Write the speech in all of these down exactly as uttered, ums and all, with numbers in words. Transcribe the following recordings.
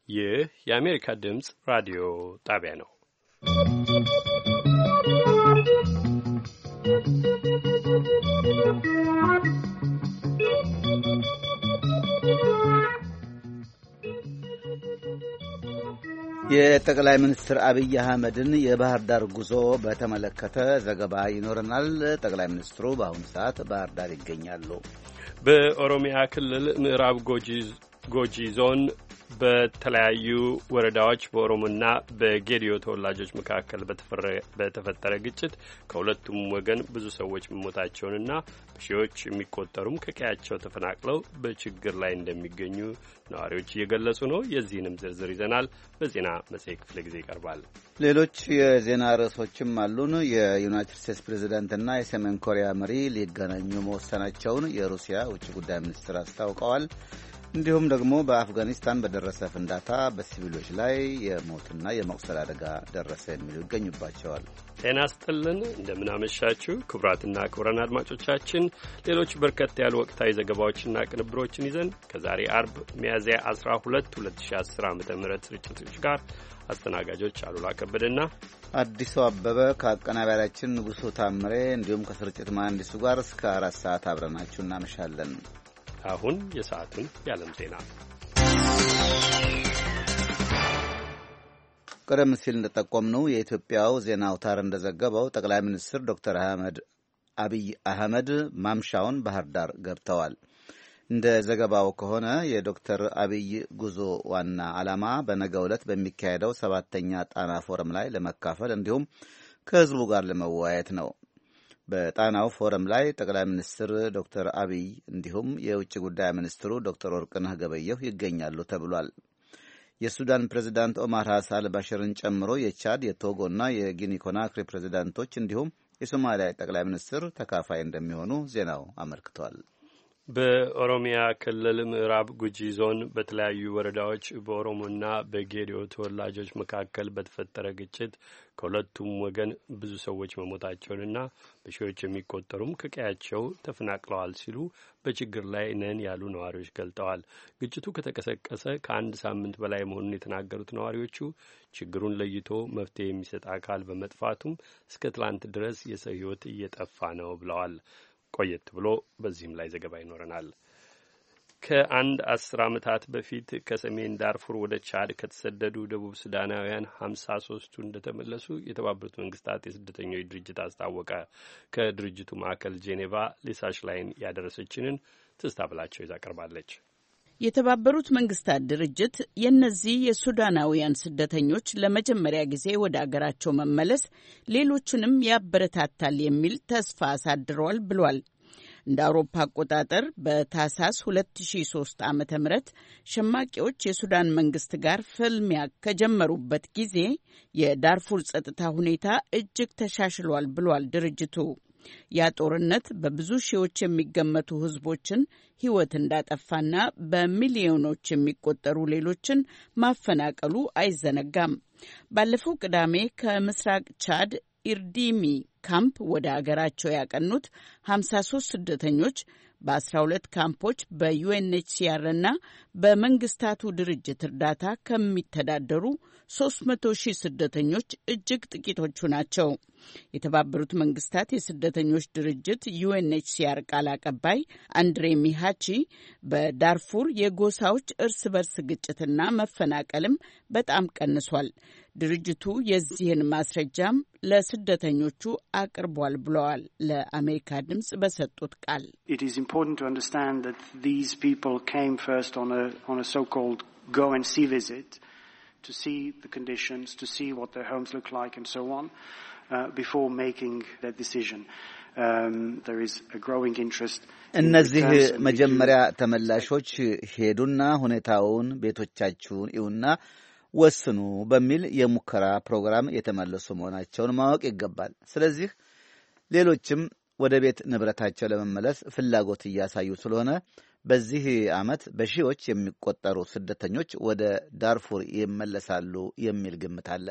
ይህ የአሜሪካ ድምፅ ራዲዮ ጣቢያ ነው። የጠቅላይ ሚኒስትር አብይ አህመድን የባህር ዳር ጉዞ በተመለከተ ዘገባ ይኖረናል። ጠቅላይ ሚኒስትሩ በአሁኑ ሰዓት ባህር ዳር ይገኛሉ። በኦሮሚያ ክልል ምዕራብ ጎጂ ጎጂ ዞን በተለያዩ ወረዳዎች በኦሮሞና በጌዲዮ ተወላጆች መካከል በተፈጠረ ግጭት ከሁለቱም ወገን ብዙ ሰዎች መሞታቸውንና በሺዎች የሚቆጠሩም ከቀያቸው ተፈናቅለው በችግር ላይ እንደሚገኙ ነዋሪዎች እየገለጹ ነው። የዚህንም ዝርዝር ይዘናል። በዜና መጽሔት ክፍለ ጊዜ ይቀርባል። ሌሎች የዜና ርዕሶችም አሉን። የዩናይትድ ስቴትስ ፕሬዝዳንትና የሰሜን ኮሪያ መሪ ሊገናኙ መወሰናቸውን የሩሲያ ውጭ ጉዳይ ሚኒስትር አስታውቀዋል። እንዲሁም ደግሞ በአፍጋኒስታን በደረሰ ፍንዳታ በሲቪሎች ላይ የሞትና የመቁሰል አደጋ ደረሰ የሚሉ ይገኙባቸዋል። ጤና ይስጥልን፣ እንደምናመሻችሁ ክቡራትና ክቡራን አድማጮቻችን ሌሎች በርከት ያሉ ወቅታዊ ዘገባዎችና ቅንብሮችን ይዘን ከዛሬ አርብ ሚያዝያ አስራ ሁለት ሁለት ሺህ አስር ዓመተ ምህረት ስርጭቶች ጋር አስተናጋጆች አሉላ ከበደና አዲሱ አበበ ከአቀናባሪያችን ንጉሱ ታምሬ እንዲሁም ከስርጭት መሐንዲሱ ጋር እስከ አራት ሰዓት አብረናችሁ እናመሻለን። አሁን የሰዓቱን የዓለም ዜና። ቀደም ሲል እንደጠቆምነው የኢትዮጵያው ዜና አውታር እንደዘገበው ጠቅላይ ሚኒስትር ዶክተር አህመድ አብይ አህመድ ማምሻውን ባህር ዳር ገብተዋል። እንደ ዘገባው ከሆነ የዶክተር አብይ ጉዞ ዋና ዓላማ በነገው ዕለት በሚካሄደው ሰባተኛ ጣና ፎረም ላይ ለመካፈል እንዲሁም ከሕዝቡ ጋር ለመወያየት ነው። በጣናው ፎረም ላይ ጠቅላይ ሚኒስትር ዶክተር አብይ እንዲሁም የውጭ ጉዳይ ሚኒስትሩ ዶክተር ወርቅነህ ገበየሁ ይገኛሉ ተብሏል። የሱዳን ፕሬዝዳንት ኦማር ሐሰን አልባሽርን ጨምሮ የቻድ የቶጎና የጊኒ ኮናክሪ ፕሬዝዳንቶች እንዲሁም የሶማሊያ ጠቅላይ ሚኒስትር ተካፋይ እንደሚሆኑ ዜናው አመልክቷል። በኦሮሚያ ክልል ምዕራብ ጉጂ ዞን በተለያዩ ወረዳዎች በኦሮሞና በጌዲዮ ተወላጆች መካከል በተፈጠረ ግጭት ከሁለቱም ወገን ብዙ ሰዎች መሞታቸውንና በሺዎች የሚቆጠሩም ከቀያቸው ተፈናቅለዋል ሲሉ በችግር ላይ ነን ያሉ ነዋሪዎች ገልጠዋል። ግጭቱ ከተቀሰቀሰ ከአንድ ሳምንት በላይ መሆኑን የተናገሩት ነዋሪዎቹ ችግሩን ለይቶ መፍትሄ የሚሰጥ አካል በመጥፋቱም እስከ ትላንት ድረስ የሰው ሕይወት እየጠፋ ነው ብለዋል። ቆየት ብሎ በዚህም ላይ ዘገባ ይኖረናል። ከአንድ አስር ዓመታት በፊት ከሰሜን ዳርፉር ወደ ቻድ ከተሰደዱ ደቡብ ሱዳናውያን ሀምሳ ሶስቱ እንደተመለሱ የተባበሩት መንግስታት የስደተኞች ድርጅት አስታወቀ። ከድርጅቱ ማዕከል ጄኔቫ ሊሳሽ ላይን ያደረሰችንን ትስታ ብላቸው ይዛ ቀርባለች። የተባበሩት መንግስታት ድርጅት የእነዚህ የሱዳናውያን ስደተኞች ለመጀመሪያ ጊዜ ወደ አገራቸው መመለስ ሌሎችንም ያበረታታል የሚል ተስፋ አሳድረዋል ብሏል። እንደ አውሮፓ አቆጣጠር በታህሳስ ሁለት ሺህ ሶስት ዓመተ ምህረት ሸማቂዎች የሱዳን መንግስት ጋር ፍልሚያ ከጀመሩበት ጊዜ የዳርፉር ጸጥታ ሁኔታ እጅግ ተሻሽሏል ብሏል ድርጅቱ። ያ ጦርነት በብዙ ሺዎች የሚገመቱ ህዝቦችን ህይወት እንዳጠፋና በሚሊዮኖች የሚቆጠሩ ሌሎችን ማፈናቀሉ አይዘነጋም። ባለፈው ቅዳሜ ከምስራቅ ቻድ ኢርዲሚ ካምፕ ወደ አገራቸው ያቀኑት ሀምሳ ሶስት ስደተኞች በአስራ ሁለት ካምፖች በዩኤንኤችሲአርና በመንግስታቱ ድርጅት እርዳታ ከሚተዳደሩ ሶስት መቶ ሺህ ስደተኞች እጅግ ጥቂቶቹ ናቸው። የተባበሩት መንግስታት የስደተኞች ድርጅት ዩኤንኤችሲአር ቃል አቀባይ አንድሬ ሚሃቺ በዳርፉር የጎሳዎች እርስ በርስ ግጭትና መፈናቀልም በጣም ቀንሷል፣ ድርጅቱ የዚህን ማስረጃም ለስደተኞቹ አቅርቧል ብለዋል። ለአሜሪካ ድምጽ በሰጡት ቃል It is important to understand that these people came first on a on a so-called go and see visit to see the conditions, to see what their homes look like and so on uh, before making that decision. Um, there is a growing interest. እነዚህ መጀመሪያ ተመላሾች ሄዱና ሁኔታውን ቤቶቻችሁን ይውና ወስኑ በሚል የሙከራ ፕሮግራም የተመለሱ መሆናቸውን ማወቅ ይገባል። ስለዚህ ሌሎችም ወደ ቤት ንብረታቸው ለመመለስ ፍላጎት እያሳዩ ስለሆነ በዚህ ዓመት በሺዎች የሚቆጠሩ ስደተኞች ወደ ዳርፉር ይመለሳሉ የሚል ግምት አለ።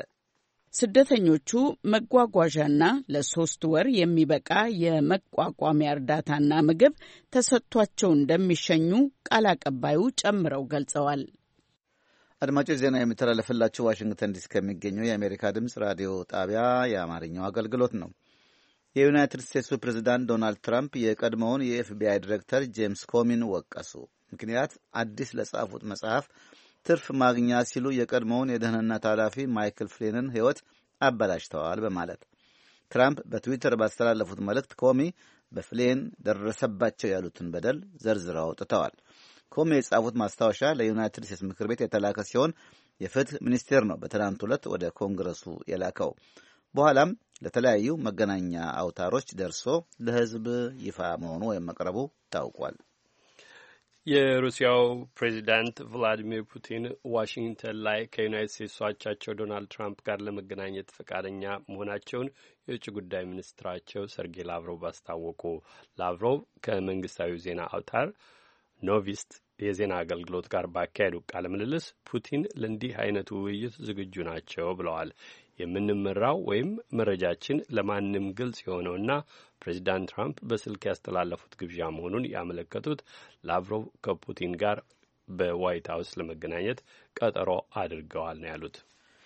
ስደተኞቹ መጓጓዣና ለሶስት ወር የሚበቃ የመቋቋሚያ እርዳታና ምግብ ተሰጥቷቸው እንደሚሸኙ ቃል አቀባዩ ጨምረው ገልጸዋል። አድማጮች ዜና የሚተላለፍላችሁ ዋሽንግተን ዲሲ ከሚገኘው የአሜሪካ ድምፅ ራዲዮ ጣቢያ የአማርኛው አገልግሎት ነው። የዩናይትድ ስቴትሱ ፕሬዝዳንት ዶናልድ ትራምፕ የቀድሞውን የኤፍቢአይ ዲሬክተር ጄምስ ኮሚን ወቀሱ። ምክንያት አዲስ ለጻፉት መጽሐፍ ትርፍ ማግኛ ሲሉ የቀድሞውን የደህንነት ኃላፊ ማይክል ፍሊንን ሕይወት አበላሽተዋል በማለት ትራምፕ በትዊተር ባስተላለፉት መልእክት ኮሚ በፍሊን ደረሰባቸው ያሉትን በደል ዘርዝረው አውጥተዋል። ኮሚ የጻፉት ማስታወሻ ለዩናይትድ ስቴትስ ምክር ቤት የተላከ ሲሆን የፍትህ ሚኒስቴር ነው በትናንት ዕለት ወደ ኮንግረሱ የላከው። በኋላም ለተለያዩ መገናኛ አውታሮች ደርሶ ለሕዝብ ይፋ መሆኑ ወይም መቅረቡ ታውቋል። የሩሲያው ፕሬዚዳንት ቭላዲሚር ፑቲን ዋሽንግተን ላይ ከዩናይትድ ስቴትስ አቻቸው ዶናልድ ትራምፕ ጋር ለመገናኘት ፈቃደኛ መሆናቸውን የውጭ ጉዳይ ሚኒስትራቸው ሰርጌይ ላቭሮቭ አስታወቁ። ላቭሮቭ ከመንግስታዊው ዜና አውታር ኖቪስት የዜና አገልግሎት ጋር ባካሄዱ ቃለ ምልልስ ፑቲን ለእንዲህ አይነቱ ውይይት ዝግጁ ናቸው ብለዋል። የምንመራው ወይም መረጃችን ለማንም ግልጽ የሆነውና ፕሬዚዳንት ትራምፕ በስልክ ያስተላለፉት ግብዣ መሆኑን ያመለከቱት ላቭሮቭ ከፑቲን ጋር በዋይት ሀውስ ለመገናኘት ቀጠሮ አድርገዋል ነው ያሉት።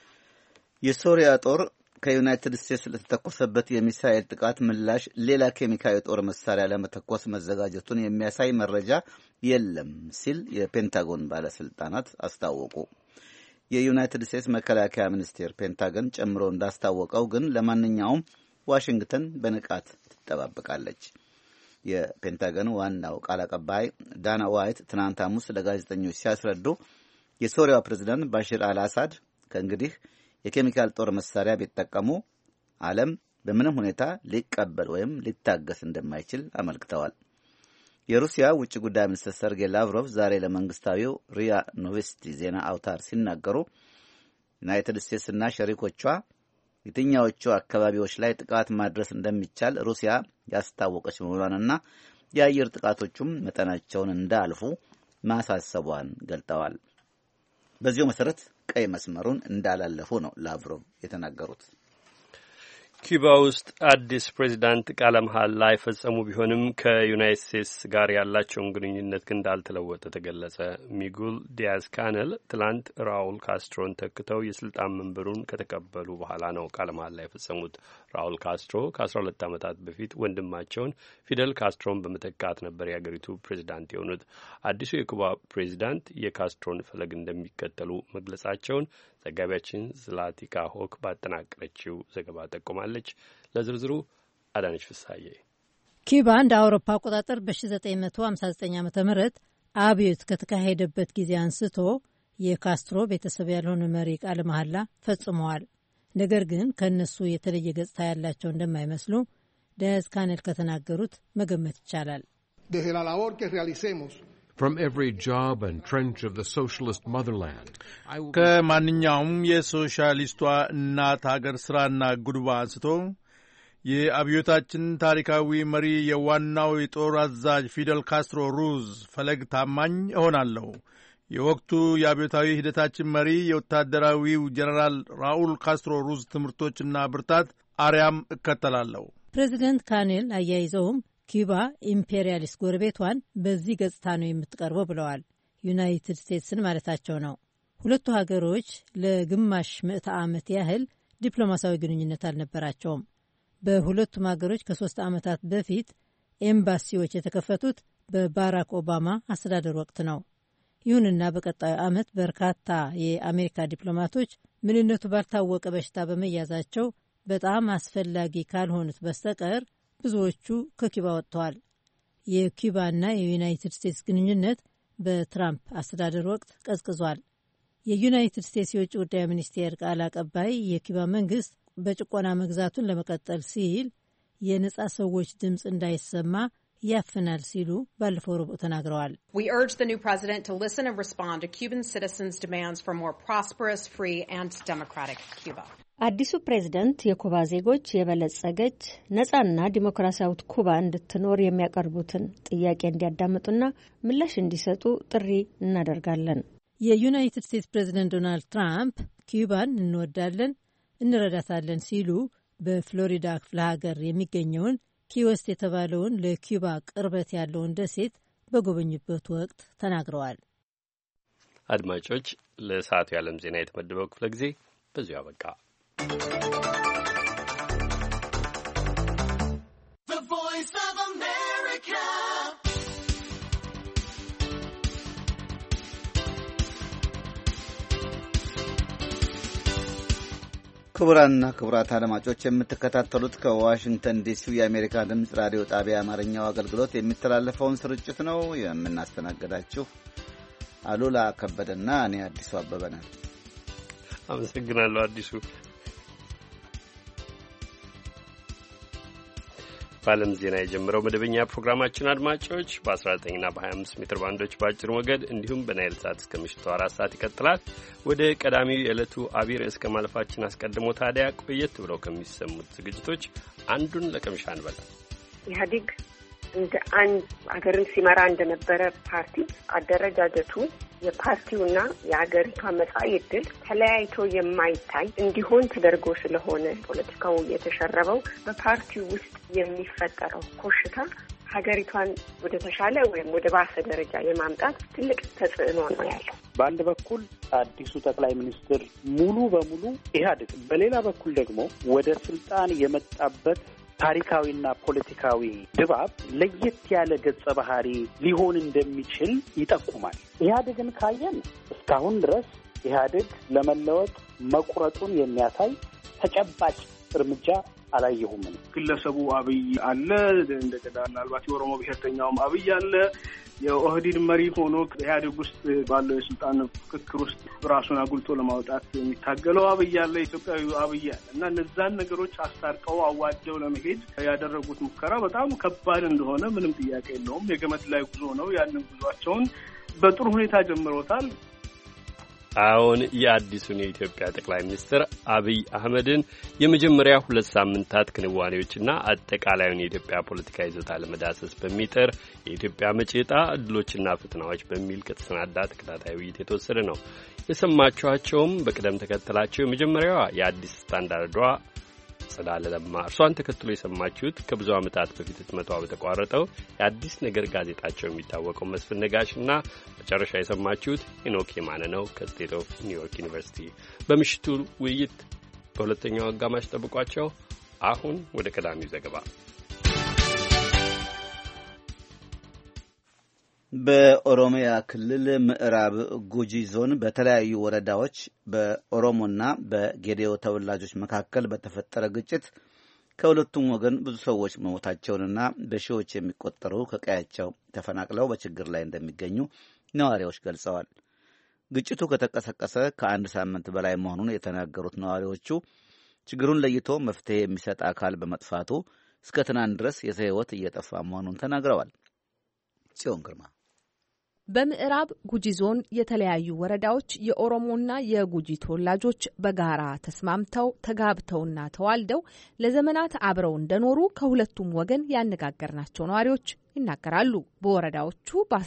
የሶሪያ ጦር ከዩናይትድ ስቴትስ ለተተኮሰበት የሚሳኤል ጥቃት ምላሽ ሌላ ኬሚካዊ ጦር መሳሪያ ለመተኮስ መዘጋጀቱን የሚያሳይ መረጃ የለም ሲል የፔንታጎን ባለስልጣናት አስታወቁ። የዩናይትድ ስቴትስ መከላከያ ሚኒስቴር ፔንታገን ጨምሮ እንዳስታወቀው ግን ለማንኛውም ዋሽንግተን በንቃት ትጠባበቃለች። የፔንታገን ዋናው ቃል አቀባይ ዳና ዋይት ትናንት ሐሙስ ለጋዜጠኞች ሲያስረዱ የሶሪያው ፕሬዝዳንት ባሽር አልአሳድ ከእንግዲህ የኬሚካል ጦር መሳሪያ ቢጠቀሙ ዓለም በምንም ሁኔታ ሊቀበል ወይም ሊታገስ እንደማይችል አመልክተዋል። የሩሲያ ውጭ ጉዳይ ሚኒስትር ሰርጌይ ላቭሮቭ ዛሬ ለመንግስታዊው ሪያ ኖቪስቲ ዜና አውታር ሲናገሩ ዩናይትድ ስቴትስና ሸሪኮቿ የትኛዎቹ አካባቢዎች ላይ ጥቃት ማድረስ እንደሚቻል ሩሲያ ያስታወቀች መሆኗንና የአየር ጥቃቶቹም መጠናቸውን እንዳልፉ ማሳሰቧን ገልጠዋል። በዚሁ መሰረት ቀይ መስመሩን እንዳላለፉ ነው ላቭሮቭ የተናገሩት። ኪዩባ ውስጥ አዲስ ፕሬዚዳንት ቃለ መሐላ የፈጸሙ ቢሆንም ከዩናይትድ ስቴትስ ጋር ያላቸውን ግንኙነት ግን እንዳልተለወጠ ተገለጸ። ሚጉል ዲያዝ ካኔል ትላንት ራኡል ካስትሮን ተክተው የስልጣን መንበሩን ከተቀበሉ በኋላ ነው ቃለ መሐላ የፈጸሙት። ራኡል ካስትሮ ከአስራ ሁለት ዓመታት በፊት ወንድማቸውን ፊደል ካስትሮን በመተካት ነበር የአገሪቱ ፕሬዚዳንት የሆኑት። አዲሱ የኩባ ፕሬዚዳንት የካስትሮን ፈለግ እንደሚከተሉ መግለጻቸውን ዘጋቢያችን ዝላቲካ ሆክ ባጠናቀረችው ዘገባ ጠቁማለች። ለዝርዝሩ አዳነች ፍሳዬ። ኪዩባ እንደ አውሮፓ አቆጣጠር በ1959 ዓ.ም አብዮት ከተካሄደበት ጊዜ አንስቶ የካስትሮ ቤተሰብ ያልሆነ መሪ ቃለ መሐላ ፈጽመዋል። ነገር ግን ከእነሱ የተለየ ገጽታ ያላቸው እንደማይመስሉ ዲያዝ ካኔል ከተናገሩት መገመት ይቻላል። From every job and trench of the socialist motherland, ከማንኛውም የሶሻሊስቷ እናት ሀገር ስራና ጉድባ አንስቶ የአብዮታችን ታሪካዊ መሪ የዋናው የጦር አዛዥ ፊደል ካስትሮ ሩዝ ፈለግ ታማኝ እሆናለሁ። የወቅቱ የአብዮታዊ ሂደታችን መሪ የወታደራዊው ጀነራል ራኡል ካስትሮ ሩዝ ትምህርቶችና ብርታት አርያም እከተላለሁ። ፕሬዚደንት ካኔል አያይዘውም ኪዩባ ኢምፔሪያሊስት ጎረቤቷን በዚህ ገጽታ ነው የምትቀርበው ብለዋል። ዩናይትድ ስቴትስን ማለታቸው ነው። ሁለቱ ሀገሮች ለግማሽ ምዕተ ዓመት ያህል ዲፕሎማሲያዊ ግንኙነት አልነበራቸውም። በሁለቱም ሀገሮች ከሶስት ዓመታት በፊት ኤምባሲዎች የተከፈቱት በባራክ ኦባማ አስተዳደር ወቅት ነው። ይሁንና በቀጣዩ ዓመት በርካታ የአሜሪካ ዲፕሎማቶች ምንነቱ ባልታወቀ በሽታ በመያዛቸው በጣም አስፈላጊ ካልሆኑት በስተቀር ብዙዎቹ ከኪዩባ ወጥተዋል። የኪዩባና የዩናይትድ ስቴትስ ግንኙነት በትራምፕ አስተዳደር ወቅት ቀዝቅዟል። የዩናይትድ ስቴትስ የውጭ ጉዳይ ሚኒስቴር ቃል አቀባይ የኪዩባ መንግስት በጭቆና መግዛቱን ለመቀጠል ሲል የነጻ ሰዎች ድምፅ እንዳይሰማ ያፍናል ሲሉ ባለፈው ረቡዕ ተናግረዋል። We urge the new president to listen and respond to Cuban citizens' demands for more prosperous, free and democratic Cuba. አዲሱ ፕሬዝዳንት የኩባ ዜጎች የበለጸገች ነጻና ዲሞክራሲያዊት ኩባ እንድትኖር የሚያቀርቡትን ጥያቄ እንዲያዳምጡና ምላሽ እንዲሰጡ ጥሪ እናደርጋለን። የዩናይትድ ስቴትስ ፕሬዝዳንት ዶናልድ ትራምፕ ኪዩባን እንወዳለን፣ እንረዳታለን ሲሉ በፍሎሪዳ ክፍለ ሀገር የሚገኘውን ኪወስት የተባለውን ለኪዩባ ቅርበት ያለውን ደሴት በጎበኙበት ወቅት ተናግረዋል። አድማጮች ለሰዓቱ የዓለም ዜና የተመደበው ክፍለ ጊዜ በዚሁ አበቃ። ክቡራንና ክቡራት አድማጮች የምትከታተሉት ከዋሽንግተን ዲሲው የአሜሪካ ድምፅ ራዲዮ ጣቢያ አማርኛው አገልግሎት የሚተላለፈውን ስርጭት ነው። የምናስተናግዳችሁ አሉላ ከበደና እኔ አዲሱ አበበ ነን። አመሰግናለሁ አዲሱ። በዓለም ዜና የጀመረው መደበኛ ፕሮግራማችን አድማጮች በ19 እና በ25 ሜትር ባንዶች በአጭር ሞገድ እንዲሁም በናይል ሳት እስከ ምሽቱ አራት ሰዓት ይቀጥላል። ወደ ቀዳሚው የዕለቱ አቢይ ርዕስ ከማለፋችን አስቀድሞ ታዲያ ቆየት ብለው ከሚሰሙት ዝግጅቶች አንዱን ለቅምሻ እንበል። ኢህአዴግ እንደ አንድ ሀገርን ሲመራ እንደነበረ ፓርቲ አደረጃጀቱ የፓርቲውና የሀገሪቷ መጻኢ ዕድል ተለያይቶ የማይታይ እንዲሆን ተደርጎ ስለሆነ ፖለቲካው የተሸረበው በፓርቲው ውስጥ የሚፈጠረው ኮሽታ ሀገሪቷን ወደ ተሻለ ወይም ወደ ባሰ ደረጃ የማምጣት ትልቅ ተጽዕኖ ነው ያለው። በአንድ በኩል አዲሱ ጠቅላይ ሚኒስትር ሙሉ በሙሉ ኢህአዴግ፣ በሌላ በኩል ደግሞ ወደ ስልጣን የመጣበት ታሪካዊና ፖለቲካዊ ድባብ ለየት ያለ ገጸ ባህሪ ሊሆን እንደሚችል ይጠቁማል። ኢህአዴግን ካየን እስካሁን ድረስ ኢህአዴግ ለመለወጥ መቁረጡን የሚያሳይ ተጨባጭ እርምጃ አላየሁም። ግለሰቡ አብይ አለ፣ እንደገና ምናልባት የኦሮሞ ብሔርተኛውም አብይ አለ። የኦህዴድ መሪ ሆኖ ኢህአዴግ ውስጥ ባለው የስልጣን ፍክክር ውስጥ ራሱን አጉልቶ ለማውጣት የሚታገለው አብይ አለ፣ ኢትዮጵያዊ አብይ አለ እና እነዛን ነገሮች አስታርቀው አዋደው ለመሄድ ያደረጉት ሙከራ በጣም ከባድ እንደሆነ ምንም ጥያቄ የለውም። የገመድ ላይ ጉዞ ነው። ያንን ጉዟቸውን በጥሩ ሁኔታ ጀምሮታል። አሁን የአዲሱን የኢትዮጵያ ጠቅላይ ሚኒስትር አብይ አህመድን የመጀመሪያ ሁለት ሳምንታት ክንዋኔዎችና አጠቃላዩን የኢትዮጵያ ፖለቲካ ይዞታ ለመዳሰስ በሚጥር የኢትዮጵያ መጪ ዕጣ ዕድሎችና ፈተናዎች በሚል ከተሰናዳ ተከታታይ ውይይት የተወሰደ ነው። የሰማችኋቸውም በቅደም ተከተላቸው የመጀመሪያዋ የአዲስ ስታንዳርዷ ጸዳለ ለማ፣ እርሷን ተከትሎ የሰማችሁት ከብዙ ዓመታት በፊት ህትመቷ በተቋረጠው የአዲስ ነገር ጋዜጣቸው የሚታወቀው መስፍን ነጋሽና መጨረሻ የሰማችሁት ሄኖክ የማነ ነው ከስቴት ኦፍ ኒውዮርክ ዩኒቨርሲቲ። በምሽቱ ውይይት በሁለተኛው አጋማሽ ጠብቋቸው። አሁን ወደ ቀዳሚው ዘገባ። በኦሮሚያ ክልል ምዕራብ ጉጂ ዞን በተለያዩ ወረዳዎች በኦሮሞና በጌዴኦ ተወላጆች መካከል በተፈጠረ ግጭት ከሁለቱም ወገን ብዙ ሰዎች መሞታቸውንና በሺዎች የሚቆጠሩ ከቀያቸው ተፈናቅለው በችግር ላይ እንደሚገኙ ነዋሪዎች ገልጸዋል። ግጭቱ ከተቀሰቀሰ ከአንድ ሳምንት በላይ መሆኑን የተናገሩት ነዋሪዎቹ ችግሩን ለይቶ መፍትሄ የሚሰጥ አካል በመጥፋቱ እስከ ትናንት ድረስ የሰው ሕይወት እየጠፋ መሆኑን ተናግረዋል። ጽዮን ግርማ በምዕራብ ጉጂ ዞን የተለያዩ ወረዳዎች የኦሮሞና የጉጂ ተወላጆች በጋራ ተስማምተው ተጋብተውና ተዋልደው ለዘመናት አብረው እንደኖሩ ከሁለቱም ወገን ያነጋገርናቸው ነዋሪዎች ይናገራሉ። በወረዳዎቹ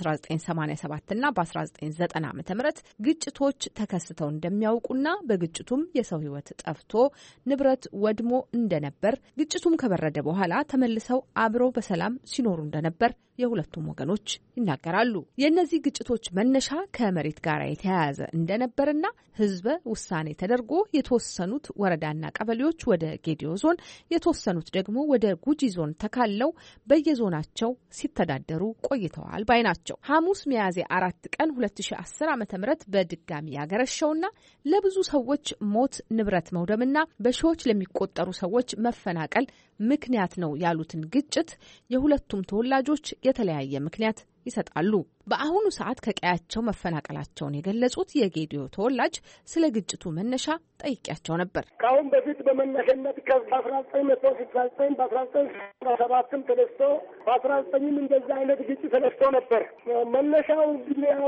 በ1987 እና በ1990 ዓ.ም ግጭቶች ተከስተው እንደሚያውቁና በግጭቱም የሰው ሕይወት ጠፍቶ ንብረት ወድሞ እንደነበር፣ ግጭቱም ከበረደ በኋላ ተመልሰው አብረው በሰላም ሲኖሩ እንደነበር የሁለቱም ወገኖች ይናገራሉ። የእነዚህ ግጭቶች መነሻ ከመሬት ጋር የተያያዘ እንደነበርና ህዝበ ውሳኔ ተደርጎ የተወሰኑት ወረዳና ቀበሌዎች ወደ ጌዲዮ ዞን፣ የተወሰኑት ደግሞ ወደ ጉጂ ዞን ተካለው በየዞናቸው ሲተዳደሩ ቆይተዋል ባይ ናቸው። ሐሙስ ሚያዝያ አራት ቀን ሁለት ሺህ አስር ዓ.ም በድጋሚ ያገረሸውና ለብዙ ሰዎች ሞት፣ ንብረት መውደምና በሺዎች ለሚቆጠሩ ሰዎች መፈናቀል ምክንያት ነው ያሉትን ግጭት የሁለቱም ተወላጆች የተለያየ ምክንያት ይሰጣሉ። በአሁኑ ሰዓት ከቀያቸው መፈናቀላቸውን የገለጹት የጌዲዮ ተወላጅ ስለ ግጭቱ መነሻ ጠይቄያቸው ነበር። ከአሁን በፊት በመነሻነት ከአስራ ዘጠኝ መቶ ስልሳ ዘጠኝ በአስራ ዘጠኝ ስልሳ ሰባትም ተነስቶ በአስራ ዘጠኝም እንደዛ አይነት ግጭት ተነስቶ ነበር። መነሻው እንግዲህ ያው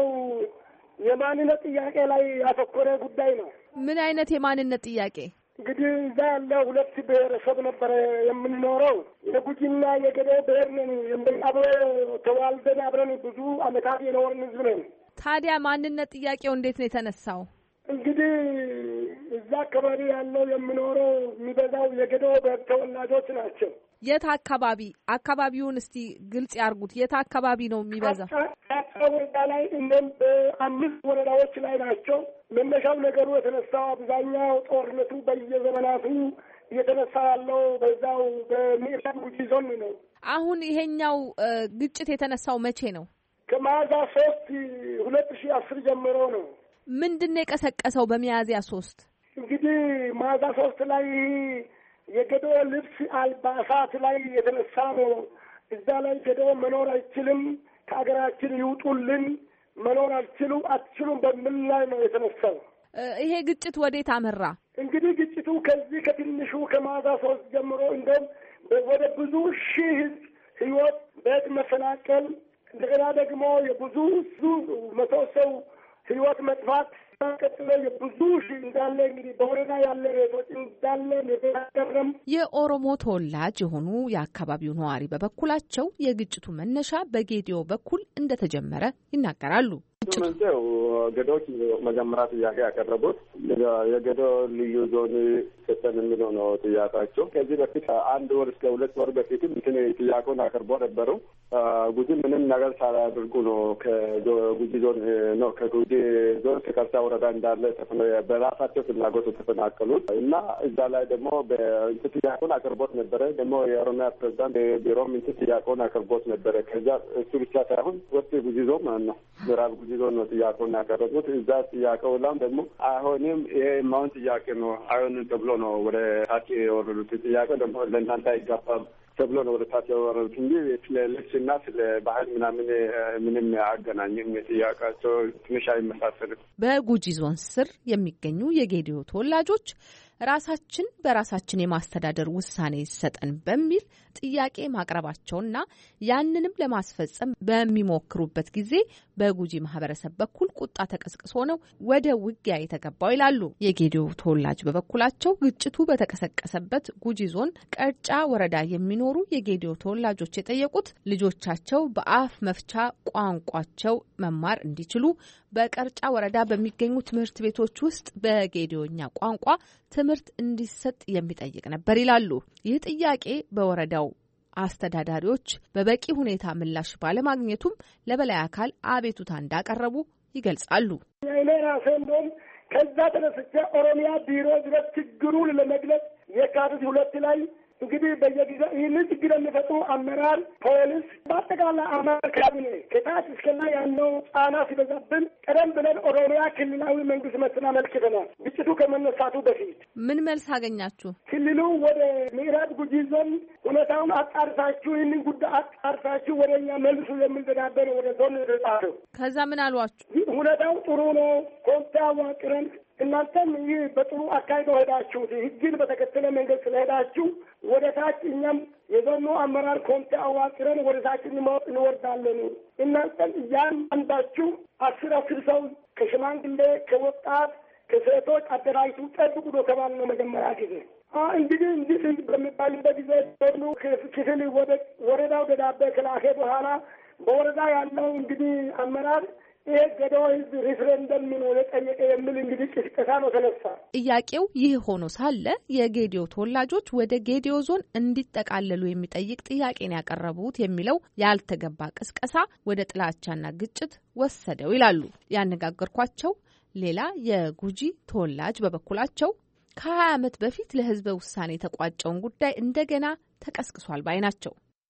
የማንነት ጥያቄ ላይ ያተኮረ ጉዳይ ነው። ምን አይነት የማንነት ጥያቄ? እንግዲህ እዛ ያለ ሁለት ብሔረሰብ ነበረ የምንኖረው። የጉጂና የጌዴኦ ብሔር ነን። አብረን ተዋልደን አብረን ብዙ ዓመታት የኖርን ህዝብ ነን። ታዲያ ማንነት ጥያቄው እንዴት ነው የተነሳው? እንግዲህ እዛ አካባቢ ያለው የምኖረው የሚበዛው የጌዴኦ ብሔር ተወላጆች ናቸው። የት አካባቢ አካባቢውን እስቲ ግልጽ ያርጉት። የት አካባቢ ነው የሚበዛው? ወረዳ ላይ እንደም በአምስት ወረዳዎች ላይ ናቸው። መነሻው ነገሩ የተነሳው አብዛኛው ጦርነቱ በየዘመናቱ እየተነሳ ያለው በዛው በምዕራብ ጉጂ ዞን ነው። አሁን ይሄኛው ግጭት የተነሳው መቼ ነው? ከሚያዝያ ሶስት ሁለት ሺህ አስር ጀምሮ ነው። ምንድነው የቀሰቀሰው በሚያዝያ ሶስት? እንግዲህ ሚያዝያ ሶስት ላይ የገዶ ልብስ አልባሳት ላይ የተነሳ ነው። እዛ ላይ ገዶ መኖር አይችልም፣ ከሀገራችን ይውጡልን፣ መኖር አልችሉ አትችሉም በሚል ላይ ነው የተነሳው። ይሄ ግጭት ወዴት አመራ? እንግዲህ ግጭቱ ከዚህ ከትንሹ ከሚያዝያ ሶስት ጀምሮ እንደም ወደ ብዙ ሺህ ህዝብ ህይወት ቤት መፈናቀል፣ እንደገና ደግሞ የብዙ መቶ ሰው ህይወት መጥፋት ቀጥሎ የብዙ ሺህ እንዳለ እንግዲህ በወረዳ ያለ ሬቶች እንዳለ የተቀረም። የኦሮሞ ተወላጅ የሆኑ የአካባቢው ነዋሪ በበኩላቸው የግጭቱ መነሻ በጌዲዮ በኩል እንደተጀመረ ይናገራሉ። መንስኤው ገዶች መጀመሪያ ጥያቄ ያቀረቡት የገዶ ልዩ ዞን ሰጠን የሚለው ነው ጥያቄያቸው። ከዚህ በፊት አንድ ወር እስከ ሁለት ወር በፊትም እንትን ጥያቄውን አቅርቦ ነበሩ። ጉጂ ምንም ነገር ሳያደርጉ ነው ከጉጂ ዞን ነው ከጉጂ ዞን ከከርሳ ወረዳ እንዳለ በራሳቸው ፍላጎት ተፈናቀሉት እና እዛ ላይ ደግሞ በእንትን ጥያቄውን አቅርቦት ነበረ። ደግሞ የኦሮሚያ ፕሬዚዳንት ቢሮም እንትን ጥያቄውን አቅርቦት ነበረ። ከዛ እሱ ብቻ ሳይሆን ወጥ ጉጂ ዞን ማለት ነው ምዕራብ ጉጂ ዞን ነው ጥያቄውን ያቀረቡት። እዛ ጥያቄው ላም ደግሞ አይሆንም ይሄ ማውን ጥያቄ ነው አይሆንም ተብሎ ነው ወደ ታች የወረዱት። ጥያቄ ደግሞ ለእናንተ አይጋባም ተብሎ ነው ወደ ታች የወረዱት እንጂ ስለ ልብስና ስለ ባህል ምናምን ምንም አያገናኝም። ጥያቄያቸው ትንሽ አይመሳሰልም። በጉጂ ዞን ስር የሚገኙ የጌዲዮ ተወላጆች ራሳችን በራሳችን የማስተዳደር ውሳኔ ይሰጠን በሚል ጥያቄ ማቅረባቸውና ያንንም ለማስፈጸም በሚሞክሩበት ጊዜ በጉጂ ማህበረሰብ በኩል ቁጣ ተቀስቅሶ ነው ወደ ውጊያ የተገባው ይላሉ። የጌዲዮ ተወላጅ በበኩላቸው ግጭቱ በተቀሰቀሰበት ጉጂ ዞን ቀርጫ ወረዳ የሚኖሩ የጌዲዮ ተወላጆች የጠየቁት ልጆቻቸው በአፍ መፍቻ ቋንቋቸው መማር እንዲችሉ በቀርጫ ወረዳ በሚገኙ ትምህርት ቤቶች ውስጥ በጌዲዮኛ ቋንቋ ትምህርት እንዲሰጥ የሚጠይቅ ነበር ይላሉ። ይህ ጥያቄ በወረዳው አስተዳዳሪዎች በበቂ ሁኔታ ምላሽ ባለማግኘቱም ለበላይ አካል አቤቱታ እንዳቀረቡ ይገልጻሉ። እኔ ራሴ እንደውም ከዛ ተነስቼ ኦሮሚያ ቢሮ ድረስ ችግሩን ለመግለጽ የካቲት ሁለት ላይ እንግዲህ በየጊዜው ይህንን ችግር የሚፈጥሩ አመራር፣ ፖሊስ፣ በአጠቃላይ አመራር ካቢኔ ከታች እስከ ላይ ያለው ጫና ሲበዛብን ቀደም ብለን ኦሮሚያ ክልላዊ መንግስት መስና አመልክተናል። ግጭቱ ከመነሳቱ በፊት ምን መልስ አገኛችሁ? ክልሉ ወደ ምዕራብ ጉጂ ዞን ሁኔታውን አጣርታችሁ ይህንን ጉዳይ አጣርታችሁ ወደ እኛ መልሱ የሚል ደብዳቤ ነው ወደ ዞን የተጻፈው። ከዛ ምን አሏችሁ? ሁኔታው ጥሩ ነው፣ ኮሚቴ አዋቅረን እናንተም ይህ በጥሩ አካሄድ ሄዳችሁ ህግን በተከተለ መንገድ ስለሄዳችሁ ወደ ታች እኛም የዞኑ አመራር ኮሚቴ አዋቅረን ወደ ታች እንወርዳለን። እናንተም እያንዳንዳችሁ አስር አስር ሰው ከሽማግሌ ከወጣት ከሴቶች አደራጅቱ ጠብቁ ነው ተባልነው መጀመሪያ ጊዜ። እንግዲህ እንዲህ በሚባልበት ጊዜ ዞኑ ክፍል ወደ ወረዳው ደብዳቤ ከላከ በኋላ በወረዳ ያለው እንግዲህ አመራር ይሄ ገዶ ህዝብ ሪፍረንደም ነው የጠየቀ የሚል እንግዲህ ቅስቀሳ ነው ተነሳ። ጥያቄው ይህ ሆኖ ሳለ የጌዲዮ ተወላጆች ወደ ጌዲዮ ዞን እንዲጠቃለሉ የሚጠይቅ ጥያቄን ያቀረቡት የሚለው ያልተገባ ቅስቀሳ ወደ ጥላቻና ግጭት ወሰደው ይላሉ። ያነጋገርኳቸው ሌላ የጉጂ ተወላጅ በበኩላቸው ከሀያ ዓመት በፊት ለህዝበ ውሳኔ የተቋጨውን ጉዳይ እንደገና ተቀስቅሷል ባይ ናቸው።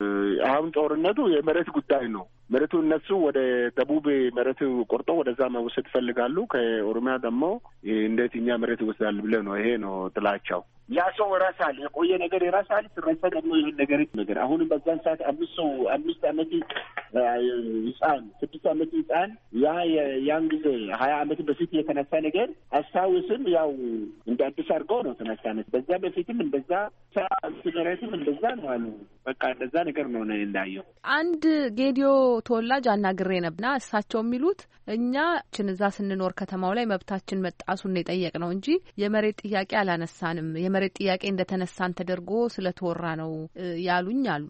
አሁን ጦርነቱ የመሬት ጉዳይ ነው። መሬቱ እነሱ ወደ ደቡብ መሬት ቆርጦ ወደዛ መውሰድ ይፈልጋሉ። ከኦሮሚያ ደግሞ እንዴት እኛ መሬት ይወስዳል ብለ ነው። ይሄ ነው ጥላቻው። ያ ሰው ይረሳል፣ የቆየ ነገር ይረሳል። ሲረሳ ደግሞ ይህን ነገር ነገር አሁንም በዛን ሰዓት አምስት ሰው አምስት ዓመት ህፃን ስድስት ዓመት ህፃን ያ ያን ጊዜ ሀያ ዓመት በፊት የተነሳ ነገር አስታውስም ያው እንደ አዲስ አድርገው ነው ተነሳነት። በዛ በፊትም እንደዛ ሲገረትም እንደዛ ነው አሉ። በቃ እንደዛ ነገር ነው ነው እንዳየው። አንድ ጌዲዮ ተወላጅ አናግሬ ነበርና እሳቸው የሚሉት እኛ እዛ ስንኖር ከተማው ላይ መብታችን መጣሱን የጠየቅነው እንጂ የመሬት ጥያቄ አላነሳንም። የመሬት ጥያቄ እንደተነሳን ተደርጎ ስለተወራ ነው ያሉኝ አሉ።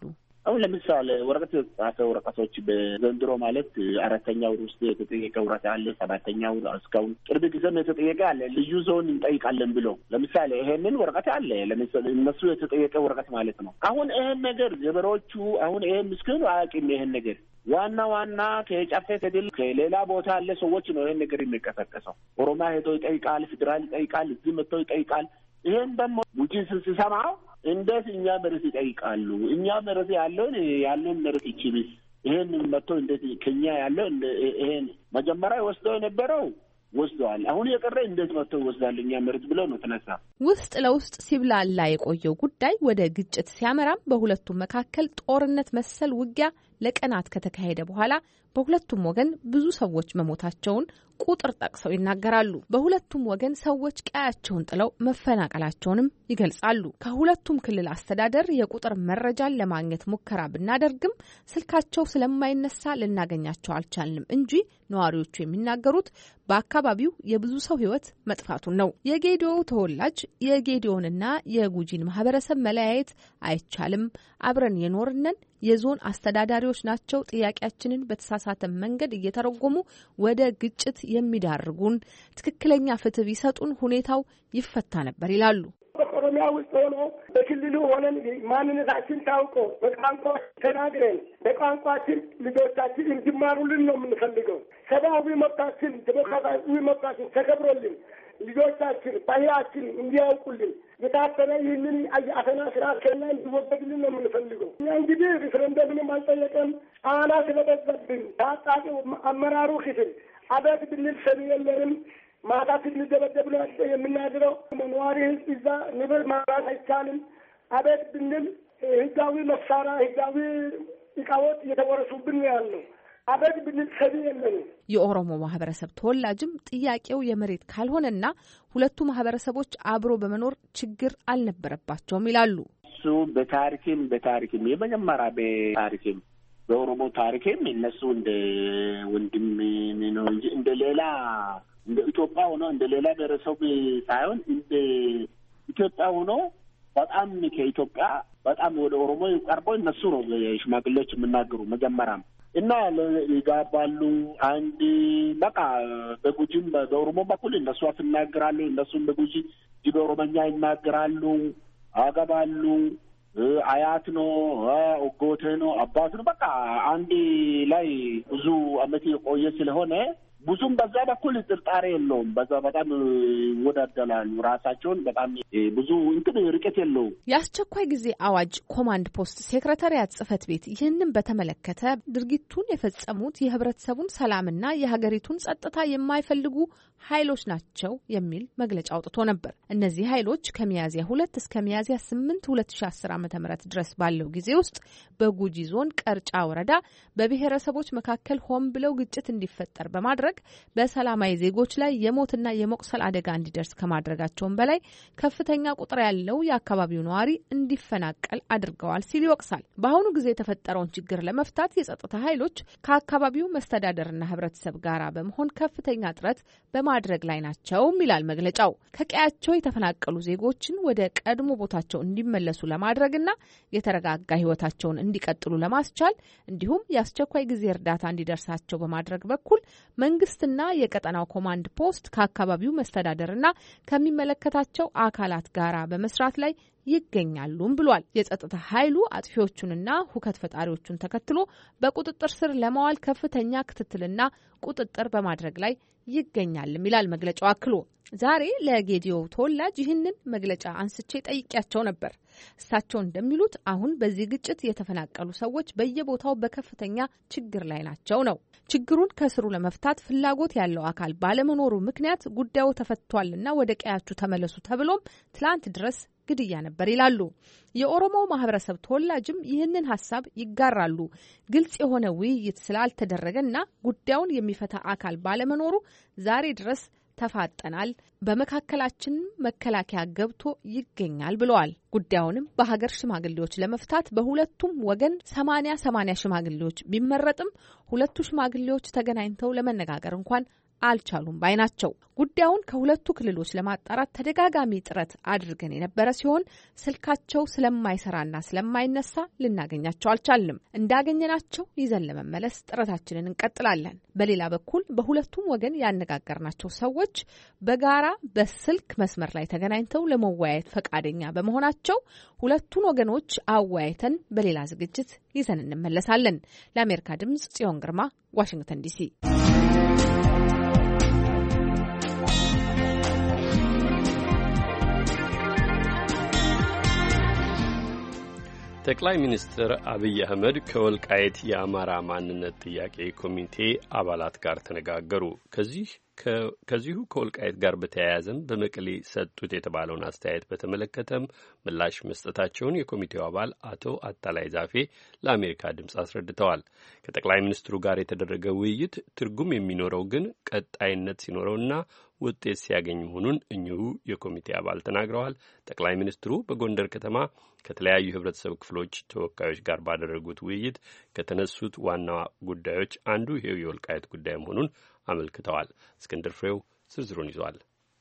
አሁን ለምሳሌ ወረቀት የተጻፈ ወረቀቶች በዘንድሮ ማለት አራተኛው ውስጥ የተጠየቀ ወረቀት አለ። ሰባተኛው እስካሁን ቅርብ ጊዜም የተጠየቀ አለ። ልዩ ዞን እንጠይቃለን ብሎ ለምሳሌ ይሄንን ወረቀት አለ። ለምሳሌ እነሱ የተጠየቀ ወረቀት ማለት ነው። አሁን ይሄን ነገር ገበሬዎቹ አሁን ይሄን ምስኪኑ አያውቅም። ይሄን ነገር ዋና ዋና ከጨፌ ከድል ከሌላ ቦታ ያለ ሰዎች ነው ይሄን ነገር የሚቀሰቀሰው። ኦሮሚያ ሄዶ ይጠይቃል፣ ፌዴራል ይጠይቃል፣ እዚህ መጥቶ ይጠይቃል። ይሄን ደግሞ ጉጂ ሲሰማው እንዴት እኛ መሬት ይጠይቃሉ? እኛ መሬት ያለውን ያለን መሬት ይችላል። ይሄን መጥቶ እንዴት ከኛ ያለው ይሄን መጀመሪያ ወስደው የነበረው ወስደዋል። አሁን የቀረ እንዴት መጥቶ ወስዳል እኛ መሬት ብሎ ነው ተነሳ። ውስጥ ለውስጥ ሲብላላ የቆየው ጉዳይ ወደ ግጭት ሲያመራም በሁለቱም መካከል ጦርነት መሰል ውጊያ ለቀናት ከተካሄደ በኋላ በሁለቱም ወገን ብዙ ሰዎች መሞታቸውን ቁጥር ጠቅሰው ይናገራሉ። በሁለቱም ወገን ሰዎች ቀያቸውን ጥለው መፈናቀላቸውንም ይገልጻሉ። ከሁለቱም ክልል አስተዳደር የቁጥር መረጃን ለማግኘት ሙከራ ብናደርግም ስልካቸው ስለማይነሳ ልናገኛቸው አልቻልንም እንጂ ነዋሪዎቹ የሚናገሩት በአካባቢው የብዙ ሰው ሕይወት መጥፋቱን ነው። የጌዲዮ ተወላጅ የጌዲዮንና የጉጂን ማህበረሰብ መለያየት አይቻልም፣ አብረን የኖርነን የዞን አስተዳዳሪዎች ናቸው ጥያቄያችንን በተሳሳተ መንገድ እየተረጎሙ ወደ ግጭት የሚዳርጉን፣ ትክክለኛ ፍትህ ቢሰጡን ሁኔታው ይፈታ ነበር ይላሉ። በኦሮሚያ ውስጥ ሆኖ በክልሉ ሆነን ማንነታችን ታውቆ በቋንቋ ተናግረን በቋንቋችን ልጆቻችን እንዲማሩልን ነው የምንፈልገው። ሰብአዊ መብታችን ዲሞክራሲያዊ መብታችን ተከብሮልን ልጆቻችን ባህላችን እንዲያውቁልን የታፈነ ይህንን አፈና ስርዓት ከና እንዲወገድልን ነው የምንፈልገው። እኛ እንግዲህ ሪፍረንደምንም አልጠየቀም። ጫና ስለበዛብን ታጣቂ አመራሩ ክፍል አቤት ብንል ሰሚ የለንም። ማታ ስንደበደብ ነው የምናድረው። ነዋሪ ህዝብ እዛ ንብረት ማራት አይቻልም። አቤት ብንል ህጋዊ መሳሪያ ህጋዊ እቃዎች እየተወረሱብን ነው ያለው። አቤት ብንል ሰሚ የለንም። የኦሮሞ ማህበረሰብ ተወላጅም ጥያቄው የመሬት ካልሆነና ሁለቱ ማህበረሰቦች አብሮ በመኖር ችግር አልነበረባቸውም ይላሉ። እሱ በታሪክም በታሪክም የመጀመሪያ በታሪክም በኦሮሞ ታሪክም እነሱ እንደ ወንድም ነው እንጂ እንደ ሌላ እንደ ኢትዮጵያ ሆኖ እንደ ሌላ ብሔረሰብ ሳይሆን እንደ ኢትዮጵያ ሆኖ በጣም ከኢትዮጵያ በጣም ወደ ኦሮሞ ቀርቦ እነሱ ነው ሽማግሌዎች የምናገሩ መጀመሪያም እና ይጋባሉ። አንድ በቃ በጉጂም በኦሮሞ በኩል እነሱ አስናገራሉ፣ እነሱም በጉጂ በኦሮመኛ ይናገራሉ፣ አገባሉ። አያት ነው ኦጎቴ ነው አባት ነው በቃ አንድ ላይ ብዙ አመት የቆየ ስለሆነ ብዙም በዛ በኩል ጥርጣሬ የለውም። በዛ በጣም ይወዳደላሉ ራሳቸውን በጣም ብዙ እንትን ርቀት የለውም። የአስቸኳይ ጊዜ አዋጅ ኮማንድ ፖስት ሴክሬታሪያት ጽህፈት ቤት ይህንን በተመለከተ ድርጊቱን የፈጸሙት የህብረተሰቡን ሰላምና የሀገሪቱን ጸጥታ የማይፈልጉ ኃይሎች ናቸው የሚል መግለጫ አውጥቶ ነበር። እነዚህ ኃይሎች ከሚያዝያ ሁለት እስከ ሚያዝያ ስምንት ሁለት ሺ አስር ዓመተ ምህረት ድረስ ባለው ጊዜ ውስጥ በጉጂ ዞን ቀርጫ ወረዳ በብሔረሰቦች መካከል ሆን ብለው ግጭት እንዲፈጠር በማድረግ በሰላማዊ ዜጎች ላይ የሞትና የመቁሰል አደጋ እንዲደርስ ከማድረጋቸውም በላይ ከፍተኛ ቁጥር ያለው የአካባቢው ነዋሪ እንዲፈናቀል አድርገዋል ሲል ይወቅሳል። በአሁኑ ጊዜ የተፈጠረውን ችግር ለመፍታት የጸጥታ ኃይሎች ከአካባቢው መስተዳደርና ህብረተሰብ ጋራ በመሆን ከፍተኛ ጥረት በማድረግ ላይ ናቸው ይላል መግለጫው። ከቀያቸው የተፈናቀሉ ዜጎችን ወደ ቀድሞ ቦታቸው እንዲመለሱ ለማድረግና የተረጋጋ ህይወታቸውን እንዲቀጥሉ ለማስቻል እንዲሁም የአስቸኳይ ጊዜ እርዳታ እንዲደርሳቸው በማድረግ በኩል መንግስትና የቀጠናው ኮማንድ ፖስት ከአካባቢው መስተዳደርና ከሚመለከታቸው አካላት ጋራ በመስራት ላይ ይገኛሉም ብሏል። የጸጥታ ኃይሉ አጥፊዎቹንና ሁከት ፈጣሪዎቹን ተከትሎ በቁጥጥር ስር ለማዋል ከፍተኛ ክትትልና ቁጥጥር በማድረግ ላይ ይገኛልም ይላል መግለጫው አክሎ። ዛሬ ለጌዲዮ ተወላጅ ይህንን መግለጫ አንስቼ ጠይቄያቸው ነበር። እሳቸው እንደሚሉት አሁን በዚህ ግጭት የተፈናቀሉ ሰዎች በየቦታው በከፍተኛ ችግር ላይ ናቸው ነው። ችግሩን ከስሩ ለመፍታት ፍላጎት ያለው አካል ባለመኖሩ ምክንያት ጉዳዩ ተፈቷልና ወደ ቀያችሁ ተመለሱ ተብሎም ትላንት ድረስ ግድያ ነበር ይላሉ። የኦሮሞ ማህበረሰብ ተወላጅም ይህንን ሀሳብ ይጋራሉ። ግልጽ የሆነ ውይይት ስላልተደረገና ጉዳዩን የሚፈታ አካል ባለመኖሩ ዛሬ ድረስ ተፋጠናል፣ በመካከላችን መከላከያ ገብቶ ይገኛል ብለዋል። ጉዳዩንም በሀገር ሽማግሌዎች ለመፍታት በሁለቱም ወገን ሰማንያ ሰማንያ ሽማግሌዎች ቢመረጥም ሁለቱ ሽማግሌዎች ተገናኝተው ለመነጋገር እንኳን አልቻሉም ባይ ናቸው። ጉዳዩን ከሁለቱ ክልሎች ለማጣራት ተደጋጋሚ ጥረት አድርገን የነበረ ሲሆን ስልካቸው ስለማይሰራና ስለማይነሳ ልናገኛቸው አልቻልንም። እንዳገኘናቸው ይዘን ለመመለስ ጥረታችንን እንቀጥላለን። በሌላ በኩል በሁለቱም ወገን ያነጋገርናቸው ሰዎች በጋራ በስልክ መስመር ላይ ተገናኝተው ለመወያየት ፈቃደኛ በመሆናቸው ሁለቱን ወገኖች አወያይተን በሌላ ዝግጅት ይዘን እንመለሳለን። ለአሜሪካ ድምጽ ጽዮን ግርማ፣ ዋሽንግተን ዲሲ። ጠቅላይ ሚኒስትር አብይ አህመድ ከወልቃይት የአማራ ማንነት ጥያቄ ኮሚቴ አባላት ጋር ተነጋገሩ። ከዚህ ከዚሁ ከወልቃይት ጋር በተያያዘም በመቀሌ ሰጡት የተባለውን አስተያየት በተመለከተም ምላሽ መስጠታቸውን የኮሚቴው አባል አቶ አታላይ ዛፌ ለአሜሪካ ድምፅ አስረድተዋል። ከጠቅላይ ሚኒስትሩ ጋር የተደረገ ውይይት ትርጉም የሚኖረው ግን ቀጣይነት ሲኖረውና ውጤት ሲያገኝ መሆኑን እኚሁ የኮሚቴ አባል ተናግረዋል። ጠቅላይ ሚኒስትሩ በጎንደር ከተማ ከተለያዩ ህብረተሰብ ክፍሎች ተወካዮች ጋር ባደረጉት ውይይት ከተነሱት ዋና ጉዳዮች አንዱ ይሄው የወልቃይት ጉዳይ መሆኑን አመልክተዋል። እስክንድር ፍሬው ዝርዝሩን ይዟል።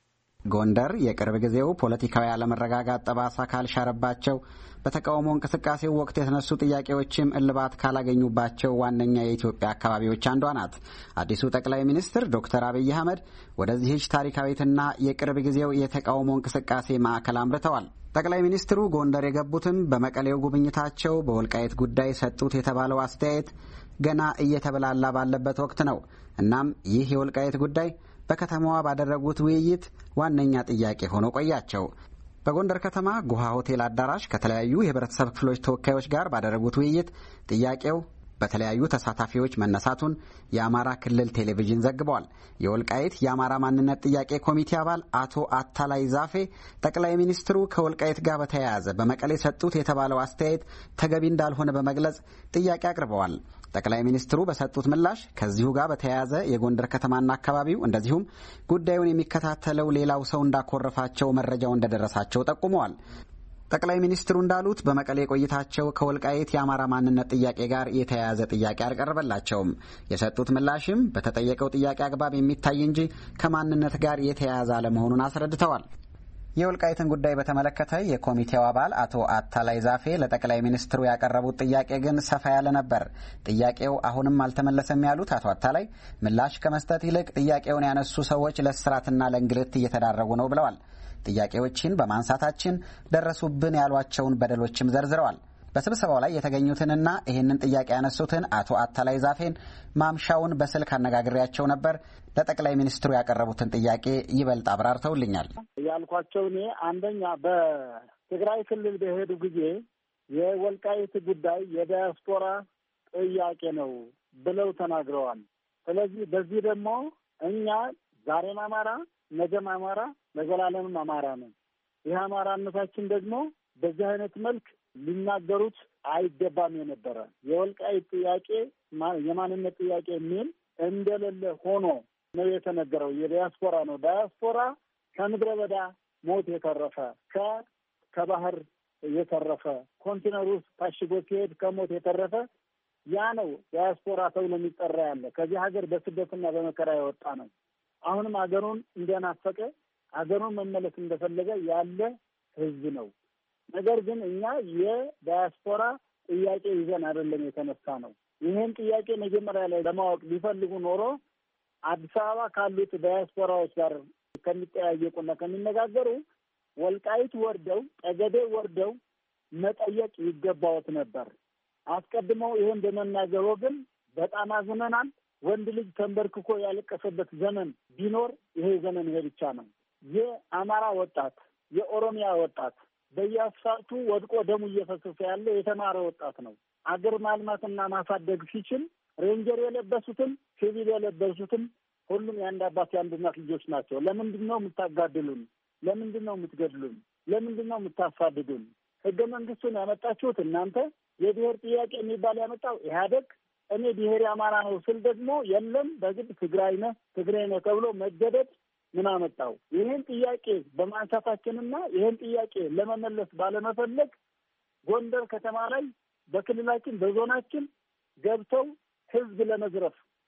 ጎንደር የቅርብ ጊዜው ፖለቲካዊ አለመረጋጋት ጠባሳ ካልሻረባቸው በተቃውሞ እንቅስቃሴው ወቅት የተነሱ ጥያቄዎችም እልባት ካላገኙባቸው ዋነኛ የኢትዮጵያ አካባቢዎች አንዷ ናት። አዲሱ ጠቅላይ ሚኒስትር ዶክተር አብይ አህመድ ወደዚህች ታሪካዊትና የቅርብ ጊዜው የተቃውሞ እንቅስቃሴ ማዕከል አምርተዋል። ጠቅላይ ሚኒስትሩ ጎንደር የገቡትም በመቀሌው ጉብኝታቸው በወልቃይት ጉዳይ ሰጡት የተባለው አስተያየት ገና እየተበላላ ባለበት ወቅት ነው። እናም ይህ የወልቃይት ጉዳይ በከተማዋ ባደረጉት ውይይት ዋነኛ ጥያቄ ሆኖ ቆያቸው። በጎንደር ከተማ ጉሃ ሆቴል አዳራሽ ከተለያዩ የህብረተሰብ ክፍሎች ተወካዮች ጋር ባደረጉት ውይይት ጥያቄው በተለያዩ ተሳታፊዎች መነሳቱን የአማራ ክልል ቴሌቪዥን ዘግቧል። የወልቃይት የአማራ ማንነት ጥያቄ ኮሚቴ አባል አቶ አታላይ ዛፌ ጠቅላይ ሚኒስትሩ ከወልቃይት ጋር በተያያዘ በመቀሌ ሰጡት የተባለው አስተያየት ተገቢ እንዳልሆነ በመግለጽ ጥያቄ አቅርበዋል። ጠቅላይ ሚኒስትሩ በሰጡት ምላሽ ከዚሁ ጋር በተያያዘ የጎንደር ከተማና አካባቢው እንደዚሁም ጉዳዩን የሚከታተለው ሌላው ሰው እንዳኮረፋቸው መረጃው እንደደረሳቸው ጠቁመዋል። ጠቅላይ ሚኒስትሩ እንዳሉት በመቀሌ ቆይታቸው ከወልቃይት የአማራ ማንነት ጥያቄ ጋር የተያያዘ ጥያቄ አልቀረበላቸውም። የሰጡት ምላሽም በተጠየቀው ጥያቄ አግባብ የሚታይ እንጂ ከማንነት ጋር የተያያዘ አለመሆኑን አስረድተዋል። የወልቃይትን ጉዳይ በተመለከተ የኮሚቴው አባል አቶ አታላይ ዛፌ ለጠቅላይ ሚኒስትሩ ያቀረቡት ጥያቄ ግን ሰፋ ያለ ነበር። ጥያቄው አሁንም አልተመለሰም ያሉት አቶ አታላይ ምላሽ ከመስጠት ይልቅ ጥያቄውን ያነሱ ሰዎች ለእስራትና ለእንግልት እየተዳረጉ ነው ብለዋል። ጥያቄዎችን በማንሳታችን ደረሱብን ያሏቸውን በደሎችም ዘርዝረዋል። በስብሰባው ላይ የተገኙትንና ይህንን ጥያቄ ያነሱትን አቶ አታላይ ዛፌን ማምሻውን በስልክ አነጋግሬያቸው ነበር። ለጠቅላይ ሚኒስትሩ ያቀረቡትን ጥያቄ ይበልጥ አብራርተውልኛል። ያልኳቸው እኔ አንደኛ በትግራይ ክልል በሄዱ ጊዜ የወልቃይት ጉዳይ የዲያስፖራ ጥያቄ ነው ብለው ተናግረዋል። ስለዚህ በዚህ ደግሞ እኛ ዛሬም አማራ፣ ነገም አማራ፣ ለዘላለምም አማራ ነን። ይህ አማራነታችን ደግሞ በዚህ አይነት መልክ ሊናገሩት አይገባም የነበረ የወልቃይት ጥያቄ የማንነት ጥያቄ የሚል እንደሌለ ሆኖ ነው የተነገረው። የዲያስፖራ ነው። ዲያስፖራ ከምድረ በዳ ሞት የተረፈ ከ ከባህር የተረፈ ኮንቲነር ውስጥ ታሽጎ ሲሄድ ከሞት የተረፈ ያ ነው ዲያስፖራ ተብሎ የሚጠራ ያለ ከዚህ ሀገር በስደትና በመከራ የወጣ ነው። አሁንም ሀገሩን እንደናፈቀ ሀገሩን መመለስ እንደፈለገ ያለ ህዝብ ነው። ነገር ግን እኛ የዲያስፖራ ጥያቄ ይዘን አይደለም የተነሳ ነው። ይህን ጥያቄ መጀመሪያ ላይ ለማወቅ ቢፈልጉ ኖሮ አዲስ አበባ ካሉት ዲያስፖራዎች ጋር ከሚጠያየቁና ከሚነጋገሩ ወልቃይት ወርደው ጠገዴ ወርደው መጠየቅ ይገባዎት ነበር። አስቀድመው ይህን በመናገሩ ግን በጣም አዝነናል። ወንድ ልጅ ተንበርክኮ ያለቀሰበት ዘመን ቢኖር ይሄ ዘመን ይሄ ብቻ ነው። የአማራ ወጣት፣ የኦሮሚያ ወጣት በየአስፋልቱ ወድቆ ደሙ እየፈሰሰ ያለ የተማረ ወጣት ነው። አገር ማልማትና ማሳደግ ሲችል ሬንጀር የለበሱትም ሲቪል የለበሱትም ሁሉም የአንድ አባት የአንድ እናት ልጆች ናቸው። ለምንድን ነው የምታጋድሉን? ለምንድን ነው የምትገድሉን? ለምንድን ነው የምታሳድዱን? ህገ መንግስቱን ያመጣችሁት እናንተ፣ የብሔር ጥያቄ የሚባል ያመጣው ኢህአዴግ። እኔ ብሔር አማራ ነው ስል ደግሞ የለም በግድ ትግራይ ነህ ትግሬ ነህ ተብሎ መገደድ ምን አመጣው? ይህን ጥያቄ በማንሳታችንና ይህን ጥያቄ ለመመለስ ባለመፈለግ ጎንደር ከተማ ላይ በክልላችን በዞናችን ገብተው ህዝብ ለመዝረፍ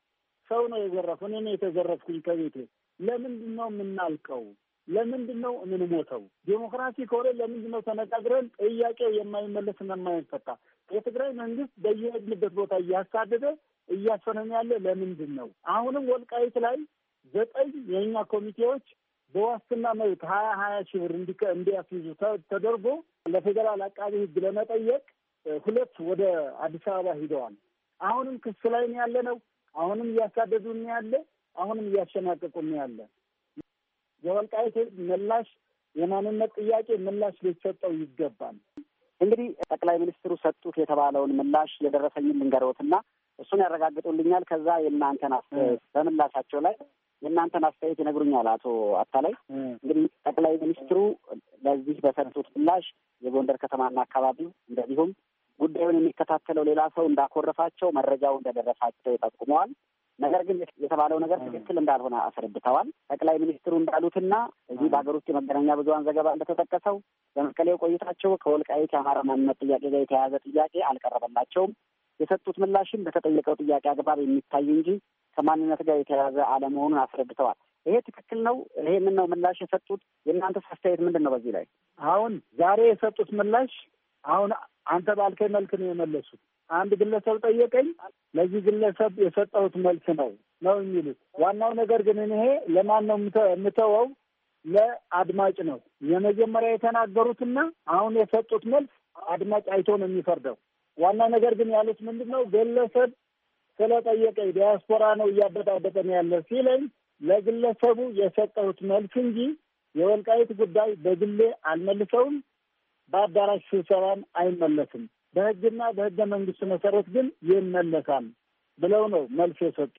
ሰው ነው የዘረፈው። እኔ የተዘረፍኩኝ ከቤቴ። ለምንድን ነው የምናልቀው? ለምንድን ነው የምንሞተው? ዴሞክራሲ ከሆነ ለምንድን ነው ተነጋግረን ጥያቄው የማይመለስና የማይፈታ? የትግራይ መንግስት በየሄድንበት ቦታ እያሳደደ እያፈነን ያለ ለምንድን ነው? አሁንም ወልቃይት ላይ ዘጠኝ የእኛ ኮሚቴዎች በዋስትና መብት ሀያ ሀያ ሺህ ብር እንዲያስይዙ ተደርጎ ለፌዴራል አቃቢ ህግ ለመጠየቅ ሁለት ወደ አዲስ አበባ ሂደዋል። አሁንም ክስ ላይ ነው ያለ ነው። አሁንም እያሳደዱን ያለ፣ አሁንም እያሸናቀቁን ያለ። የወልቃይት ምላሽ የማንነት ጥያቄ ምላሽ ሊሰጠው ይገባል። እንግዲህ ጠቅላይ ሚኒስትሩ ሰጡት የተባለውን ምላሽ የደረሰኝን ልንገረውትና እሱን ያረጋግጡልኛል። ከዛ የእናንተን አስተያየት በምላሻቸው ላይ የእናንተን አስተያየት ይነግሩኛል። አቶ አታላይ እንግዲህ ጠቅላይ ሚኒስትሩ ለዚህ በሰጡት ምላሽ የጎንደር ከተማና አካባቢው እንደዚሁም ጉዳዩን የሚከታተለው ሌላ ሰው እንዳኮረፋቸው መረጃው እንደደረሳቸው ጠቁመዋል። ነገር ግን የተባለው ነገር ትክክል እንዳልሆነ አስረድተዋል። ጠቅላይ ሚኒስትሩ እንዳሉትና እዚህ በሀገር ውስጥ የመገናኛ ብዙኃን ዘገባ እንደተጠቀሰው በመቀሌው ቆይታቸው ከወልቃይት የአማራ ማንነት ጥያቄ ጋር የተያያዘ ጥያቄ አልቀረበላቸውም። የሰጡት ምላሽም በተጠየቀው ጥያቄ አግባብ የሚታይ እንጂ ከማንነት ጋር የተያያዘ አለመሆኑን አስረድተዋል። ይሄ ትክክል ነው። ይሄንን ነው ምላሽ የሰጡት። የእናንተ አስተያየት ምንድን ነው በዚህ ላይ? አሁን ዛሬ የሰጡት ምላሽ አሁን አንተ ባልከኝ መልክ ነው የመለሱት። አንድ ግለሰብ ጠየቀኝ፣ ለዚህ ግለሰብ የሰጠሁት መልስ ነው ነው የሚሉት። ዋናው ነገር ግን ይሄ ለማን ነው የምተወው? ለአድማጭ ነው። የመጀመሪያ የተናገሩትና አሁን የሰጡት መልስ አድማጭ አይቶ ነው የሚፈርደው። ዋናው ነገር ግን ያሉት ምንድን ነው? ግለሰብ ስለጠየቀኝ ዲያስፖራ ነው እያበጣበጠን ያለ ሲለኝ ለግለሰቡ የሰጠሁት መልስ እንጂ የወልቃይት ጉዳይ በግሌ አልመልሰውም። በአዳራሽ ስብሰባም አይመለስም። በሕግና በሕገ መንግስት መሰረት ግን ይመለሳል ብለው ነው መልስ የሰጡ።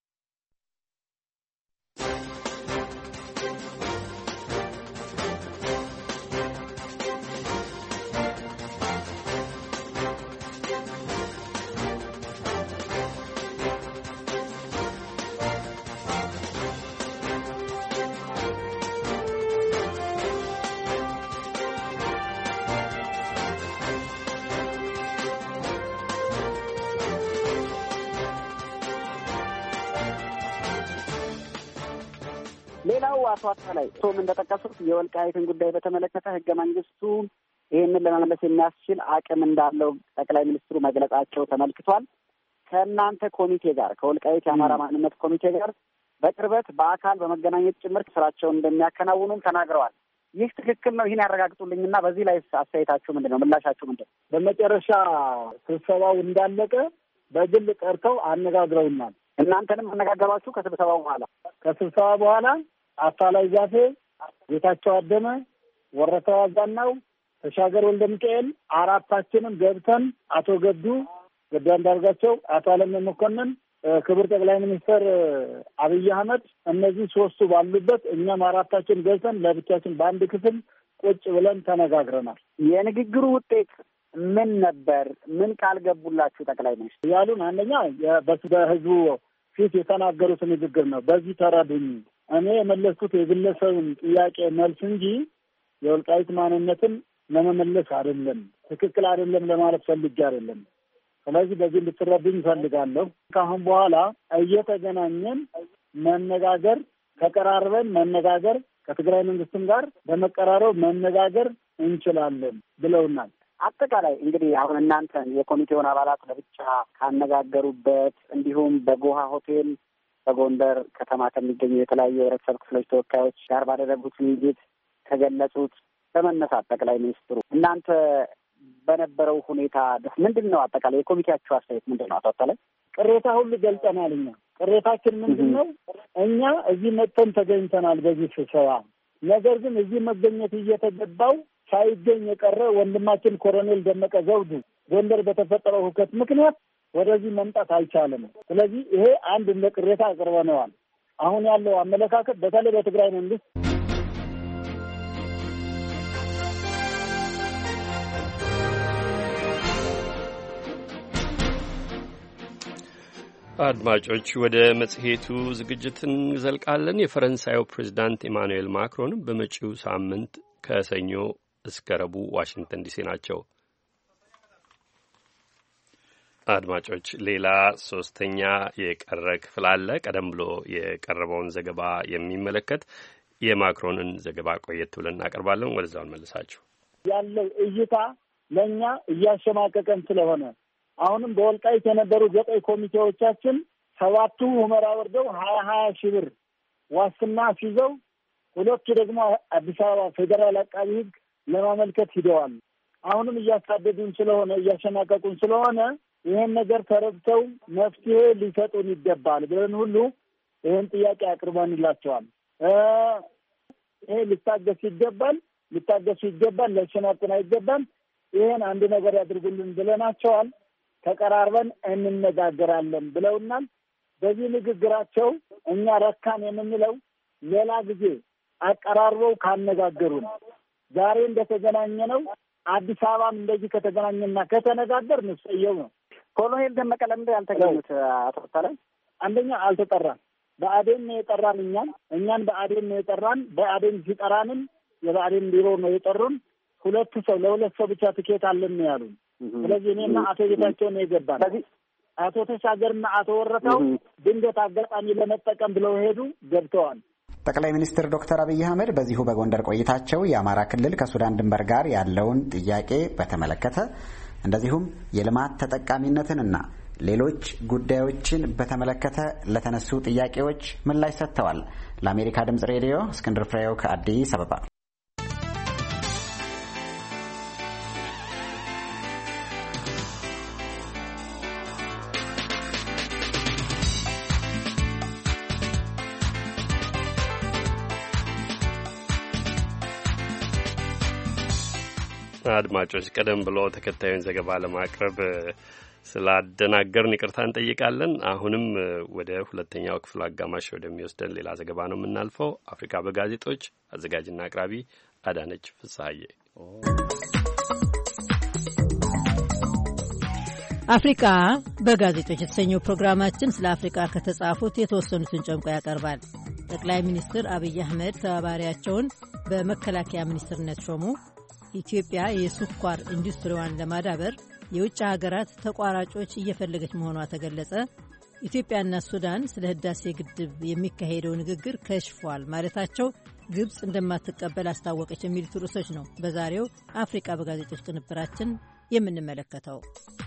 ሌላው አቶ አታላይ ቶም እንደጠቀሱት የወልቃይትን ጉዳይ በተመለከተ ህገ መንግስቱ ይህንን ለመመለስ የሚያስችል አቅም እንዳለው ጠቅላይ ሚኒስትሩ መግለጻቸው ተመልክቷል። ከእናንተ ኮሚቴ ጋር ከወልቃይት የአማራ ማንነት ኮሚቴ ጋር በቅርበት በአካል በመገናኘት ጭምር ስራቸውን እንደሚያከናውኑም ተናግረዋል። ይህ ትክክል ነው? ይህን ያረጋግጡልኝና በዚህ ላይ አስተያየታችሁ ምንድን ነው? ምላሻችሁ ምንድን ነው? በመጨረሻ ስብሰባው እንዳለቀ በግል ጠርተው አነጋግረውናል። እናንተንም አነጋገሯችሁ? ከስብሰባው በኋላ ከስብሰባ በኋላ አታላይ ዛፌ፣ ጌታቸው አደመ፣ ወረታ ዋዛናው፣ ተሻገር ወልደ ሚካኤል አራታችንም ገብተን አቶ ገዱ ገዱ አንዳርጋቸው፣ አቶ አለም መኮንን፣ ክቡር ጠቅላይ ሚኒስትር አብይ አህመድ እነዚህ ሶስቱ ባሉበት እኛም አራታችን ገብተን ለብቻችን በአንድ ክፍል ቁጭ ብለን ተነጋግረናል። የንግግሩ ውጤት ምን ነበር? ምን ቃል ገቡላችሁ ጠቅላይ ሚኒስትር? ያሉን አንደኛ በህዝቡ ፊት የተናገሩት ንግግር ነው። በዚህ ተረዱኝ። እኔ የመለስኩት የግለሰብን ጥያቄ መልስ እንጂ የወልቃይት ማንነትን ለመመለስ አይደለም፣ ትክክል አይደለም ለማለት ፈልጌ አይደለም። ስለዚህ በዚህ እንድትረዱኝ እፈልጋለሁ። ከአሁን በኋላ እየተገናኘን መነጋገር፣ ተቀራርበን መነጋገር፣ ከትግራይ መንግስትም ጋር በመቀራረብ መነጋገር እንችላለን ብለውናል። አጠቃላይ እንግዲህ አሁን እናንተን የኮሚቴውን አባላት ለብቻ ካነጋገሩበት እንዲሁም በጎሃ ሆቴል በጎንደር ከተማ ከሚገኙ የተለያዩ የህብረተሰብ ክፍሎች ተወካዮች ጋር ባደረጉት ውይይት ከገለጹት በመነሳት ጠቅላይ ሚኒስትሩ እናንተ በነበረው ሁኔታ ምንድን ነው አጠቃላይ የኮሚቴያችሁ አስተያየት ምንድን ነው? አቶ አታላይ ቅሬታ ሁሉ ገልጸናል። እኛ ቅሬታችን ምንድን ነው? እኛ እዚህ መጥተን ተገኝተናል በዚህ ስብሰባ። ነገር ግን እዚህ መገኘት እየተገባው ሳይገኝ የቀረ ወንድማችን ኮሎኔል ደመቀ ዘውዱ ጎንደር በተፈጠረው ሁከት ምክንያት ወደዚህ መምጣት አልቻለም። ስለዚህ ይሄ አንድ እንደ ቅሬታ አቅርበነዋል። አሁን ያለው አመለካከት በተለይ በትግራይ መንግስት አድማጮች ወደ መጽሔቱ ዝግጅት እንዘልቃለን። የፈረንሳዩ ፕሬዚዳንት ኢማኑኤል ማክሮን በመጪው ሳምንት ከሰኞ እስከ ረቡዕ ዋሽንግተን ዲሲ ናቸው። አድማጮች ሌላ ሶስተኛ የቀረ ክፍል አለ። ቀደም ብሎ የቀረበውን ዘገባ የሚመለከት የማክሮንን ዘገባ ቆየት ብለን እናቀርባለን። ወደዛው እንመልሳችሁ። ያለው እይታ ለእኛ እያሸማቀቀን ስለሆነ አሁንም በወልቃይት የነበሩ ዘጠኝ ኮሚቴዎቻችን ሰባቱ ሁመራ ወርደው ሀያ ሀያ ሺህ ብር ዋስትና ሲይዘው ሁለቱ ደግሞ አዲስ አበባ ፌዴራል አቃቢ ሕግ ለማመልከት ሂደዋል። አሁንም እያሳደዱን ስለሆነ እያሸማቀቁን ስለሆነ ይህን ነገር ተረድተው መፍትሄ ሊሰጡን ይገባል ብለን ሁሉ ይህን ጥያቄ አቅርበንላቸዋል። ይሄ ሊታገስ ይገባል፣ ሊታገሱ ይገባል፣ ሊያሸማቁን አይገባም። ይህን አንድ ነገር ያድርጉልን ብለናቸዋል። ተቀራርበን እንነጋገራለን ብለውናል። በዚህ ንግግራቸው እኛ ረካን የምንለው ሌላ ጊዜ አቀራርበው ካነጋገሩን ዛሬ እንደተገናኘ ነው። አዲስ አበባም እንደዚህ ከተገናኘና ከተነጋገር ንሰየው ነው። ኮሎኔል ደመቀ ለምንድን ያልተገኙት? አቶ ታላይ አንደኛ አልተጠራን። በአዴን ነው የጠራን። እኛን እኛን በአዴን ነው የጠራን። በአዴን ሲጠራንም የበአዴን ቢሮ ነው የጠሩን። ሁለት ሰው ለሁለት ሰው ብቻ ትኬት አለን ነው ያሉን። ስለዚህ እኔና አቶ ጌታቸው ነው የገባን። አቶ ተሻገርና አቶ ወረታው ድንገት አጋጣሚ ለመጠቀም ብለው ሄዱ፣ ገብተዋል። ጠቅላይ ሚኒስትር ዶክተር አብይ አህመድ በዚሁ በጎንደር ቆይታቸው የአማራ ክልል ከሱዳን ድንበር ጋር ያለውን ጥያቄ በተመለከተ እንደዚሁም የልማት ተጠቃሚነትንና ሌሎች ጉዳዮችን በተመለከተ ለተነሱ ጥያቄዎች ምላሽ ሰጥተዋል። ለአሜሪካ ድምጽ ሬዲዮ እስክንድር ፍሬው ከአዲስ አበባ። አድማጮች ቀደም ብሎ ተከታዩን ዘገባ ለማቅረብ ስላደናገርን ይቅርታ እንጠይቃለን። አሁንም ወደ ሁለተኛው ክፍል አጋማሽ ወደሚወስደን ሌላ ዘገባ ነው የምናልፈው። አፍሪካ በጋዜጦች አዘጋጅና አቅራቢ አዳነች ፍስሐዬ። አፍሪካ በጋዜጦች የተሰኘው ፕሮግራማችን ስለ አፍሪካ ከተጻፉት የተወሰኑትን ጨምቆ ያቀርባል። ጠቅላይ ሚኒስትር አብይ አህመድ ተባባሪያቸውን በመከላከያ ሚኒስትርነት ሾሙ። ኢትዮጵያ የስኳር ኢንዱስትሪዋን ለማዳበር የውጭ ሀገራት ተቋራጮች እየፈለገች መሆኗ ተገለጸ። ኢትዮጵያና ሱዳን ስለ ህዳሴ ግድብ የሚካሄደው ንግግር ከሽፏል ማለታቸው ግብጽ እንደማትቀበል አስታወቀች። የሚሉት ርዕሶች ነው በዛሬው አፍሪካ በጋዜጦች ቅንብራችን የምንመለከተው።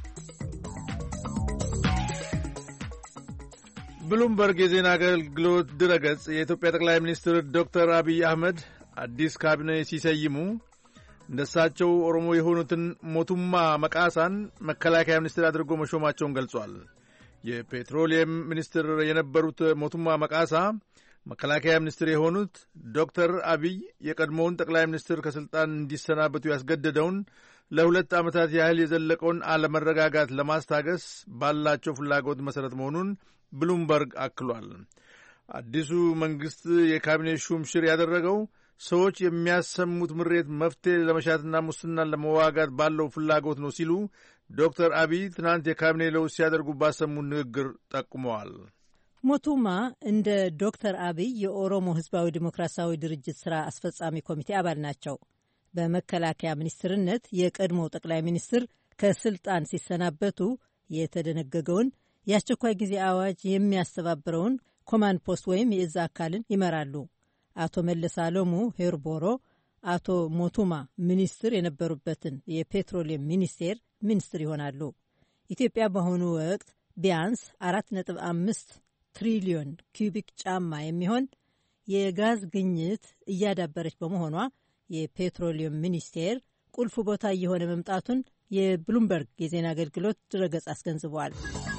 ብሉምበርግ የዜና አገልግሎት ድረገጽ የኢትዮጵያ ጠቅላይ ሚኒስትር ዶክተር አብይ አህመድ አዲስ ካቢኔ ሲሰይሙ እንደሳቸው ኦሮሞ የሆኑትን ሞቱማ መቃሳን መከላከያ ሚኒስትር አድርጎ መሾማቸውን ገልጿል። የፔትሮሊየም ሚኒስትር የነበሩት ሞቱማ መቃሳ መከላከያ ሚኒስትር የሆኑት ዶክተር አብይ የቀድሞውን ጠቅላይ ሚኒስትር ከስልጣን እንዲሰናበቱ ያስገደደውን ለሁለት ዓመታት ያህል የዘለቀውን አለመረጋጋት ለማስታገስ ባላቸው ፍላጎት መሠረት መሆኑን ብሉምበርግ አክሏል። አዲሱ መንግሥት የካቢኔ ሹምሽር ያደረገው ሰዎች የሚያሰሙት ምሬት መፍትሄ ለመሻትና ሙስናን ለመዋጋት ባለው ፍላጎት ነው ሲሉ ዶክተር አብይ ትናንት የካቢኔ ለውጥ ሲያደርጉ ባሰሙት ንግግር ጠቁመዋል። ሞቱማ እንደ ዶክተር አብይ የኦሮሞ ሕዝባዊ ዲሞክራሲያዊ ድርጅት ሥራ አስፈጻሚ ኮሚቴ አባል ናቸው። በመከላከያ ሚኒስትርነት የቀድሞው ጠቅላይ ሚኒስትር ከስልጣን ሲሰናበቱ የተደነገገውን የአስቸኳይ ጊዜ አዋጅ የሚያስተባብረውን ኮማንድ ፖስት ወይም የእዝ አካልን ይመራሉ። አቶ መለስ አለሙ ሄርቦሮ አቶ ሞቱማ ሚኒስትር የነበሩበትን የፔትሮሊየም ሚኒስቴር ሚኒስትር ይሆናሉ። ኢትዮጵያ በአሁኑ ወቅት ቢያንስ አራት ነጥብ አምስት ትሪሊዮን ኪዩቢክ ጫማ የሚሆን የጋዝ ግኝት እያዳበረች በመሆኗ የፔትሮሊየም ሚኒስቴር ቁልፍ ቦታ እየሆነ መምጣቱን የብሉምበርግ የዜና አገልግሎት ድረገጽ አስገንዝቧል።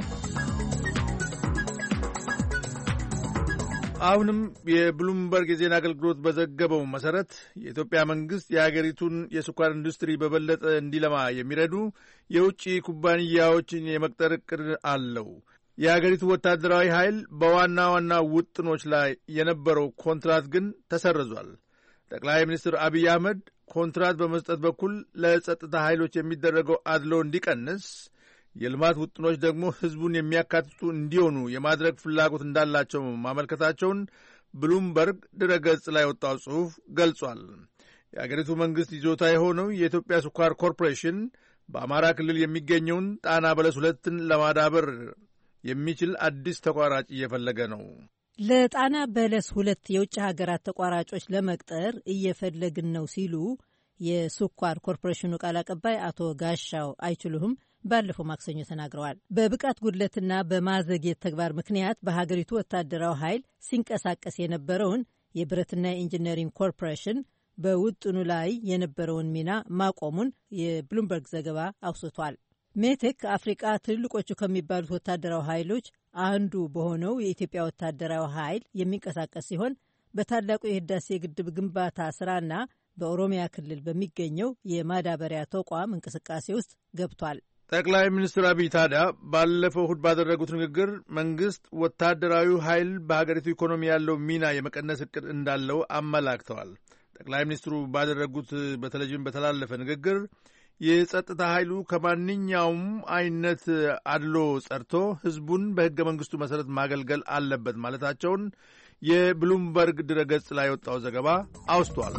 አሁንም የብሉምበርግ የዜና አገልግሎት በዘገበው መሠረት የኢትዮጵያ መንግሥት የአገሪቱን የስኳር ኢንዱስትሪ በበለጠ እንዲለማ የሚረዱ የውጭ ኩባንያዎችን የመቅጠር ዕቅድ አለው። የአገሪቱ ወታደራዊ ኃይል በዋና ዋና ውጥኖች ላይ የነበረው ኮንትራት ግን ተሰርዟል። ጠቅላይ ሚኒስትር አብይ አህመድ ኮንትራት በመስጠት በኩል ለጸጥታ ኃይሎች የሚደረገው አድሎ እንዲቀንስ፣ የልማት ውጥኖች ደግሞ ሕዝቡን የሚያካትቱ እንዲሆኑ የማድረግ ፍላጎት እንዳላቸው ማመልከታቸውን ብሉምበርግ ድረገጽ ላይ ወጣው ጽሑፍ ገልጿል። የአገሪቱ መንግሥት ይዞታ የሆነው የኢትዮጵያ ስኳር ኮርፖሬሽን በአማራ ክልል የሚገኘውን ጣና በለስ ሁለትን ለማዳበር የሚችል አዲስ ተቋራጭ እየፈለገ ነው። ለጣና በለስ ሁለት የውጭ ሀገራት ተቋራጮች ለመቅጠር እየፈለግን ነው ሲሉ የስኳር ኮርፖሬሽኑ ቃል አቀባይ አቶ ጋሻው አይችሉም ባለፈው ማክሰኞ ተናግረዋል። በብቃት ጉድለትና በማዘግየት ተግባር ምክንያት በሀገሪቱ ወታደራዊ ኃይል ሲንቀሳቀስ የነበረውን የብረትና የኢንጂነሪንግ ኮርፖሬሽን በውጥኑ ላይ የነበረውን ሚና ማቆሙን የብሉምበርግ ዘገባ አውስቷል። ሜቴክ ከአፍሪቃ ትልቆቹ ከሚባሉት ወታደራዊ ኃይሎች አንዱ በሆነው የኢትዮጵያ ወታደራዊ ኃይል የሚንቀሳቀስ ሲሆን በታላቁ የህዳሴ ግድብ ግንባታ ስራና በኦሮሚያ ክልል በሚገኘው የማዳበሪያ ተቋም እንቅስቃሴ ውስጥ ገብቷል። ጠቅላይ ሚኒስትር አብይ ታዲያ ባለፈው እሁድ ባደረጉት ንግግር መንግስት ወታደራዊ ኃይል በሀገሪቱ ኢኮኖሚ ያለው ሚና የመቀነስ እቅድ እንዳለው አመላክተዋል። ጠቅላይ ሚኒስትሩ ባደረጉት በቴሌቪዥን በተላለፈ ንግግር የጸጥታ ኃይሉ ከማንኛውም አይነት አድሎ ጸድቶ ህዝቡን በህገ መንግስቱ መሰረት ማገልገል አለበት ማለታቸውን የብሉምበርግ ድረገጽ ላይ የወጣው ዘገባ አውስቷል።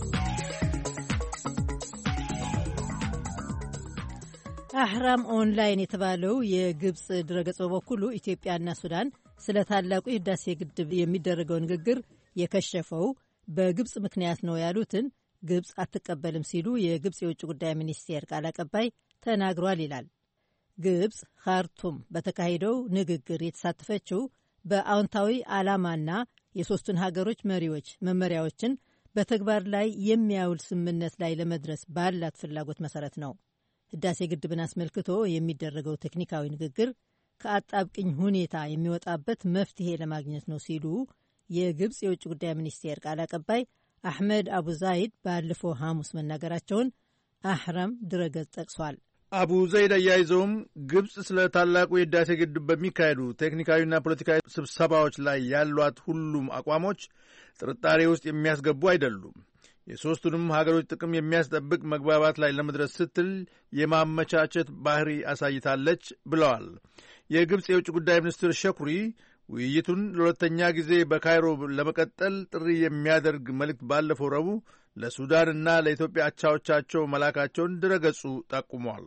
አህራም ኦንላይን የተባለው የግብፅ ድረገጽ በበኩሉ ኢትዮጵያና ሱዳን ስለ ታላቁ የህዳሴ ግድብ የሚደረገው ንግግር የከሸፈው በግብፅ ምክንያት ነው ያሉትን ግብፅ አትቀበልም ሲሉ የግብፅ የውጭ ጉዳይ ሚኒስቴር ቃል አቀባይ ተናግሯል ይላል። ግብፅ ካርቱም በተካሄደው ንግግር የተሳተፈችው በአዎንታዊ ዓላማና የሦስቱን ሀገሮች መሪዎች መመሪያዎችን በተግባር ላይ የሚያውል ስምምነት ላይ ለመድረስ ባላት ፍላጎት መሰረት ነው። ህዳሴ ግድብን አስመልክቶ የሚደረገው ቴክኒካዊ ንግግር ከአጣብቅኝ ሁኔታ የሚወጣበት መፍትሄ ለማግኘት ነው ሲሉ የግብፅ የውጭ ጉዳይ ሚኒስቴር ቃል አቀባይ አሕመድ አቡ ዛይድ ባለፈው ሐሙስ መናገራቸውን አህራም ድረገጽ ጠቅሷል። አቡ ዘይድ አያይዘውም ግብፅ ስለ ታላቁ የህዳሴ ግድብ በሚካሄዱ ቴክኒካዊና ፖለቲካዊ ስብሰባዎች ላይ ያሏት ሁሉም አቋሞች ጥርጣሬ ውስጥ የሚያስገቡ አይደሉም። የሦስቱንም ሀገሮች ጥቅም የሚያስጠብቅ መግባባት ላይ ለመድረስ ስትል የማመቻቸት ባህሪ አሳይታለች ብለዋል። የግብፅ የውጭ ጉዳይ ሚኒስትር ሸኩሪ ውይይቱን ለሁለተኛ ጊዜ በካይሮ ለመቀጠል ጥሪ የሚያደርግ መልእክት ባለፈው ረቡዕ ለሱዳንና ለኢትዮጵያ አቻዎቻቸው መላካቸውን ድረገጹ ጠቁሟል።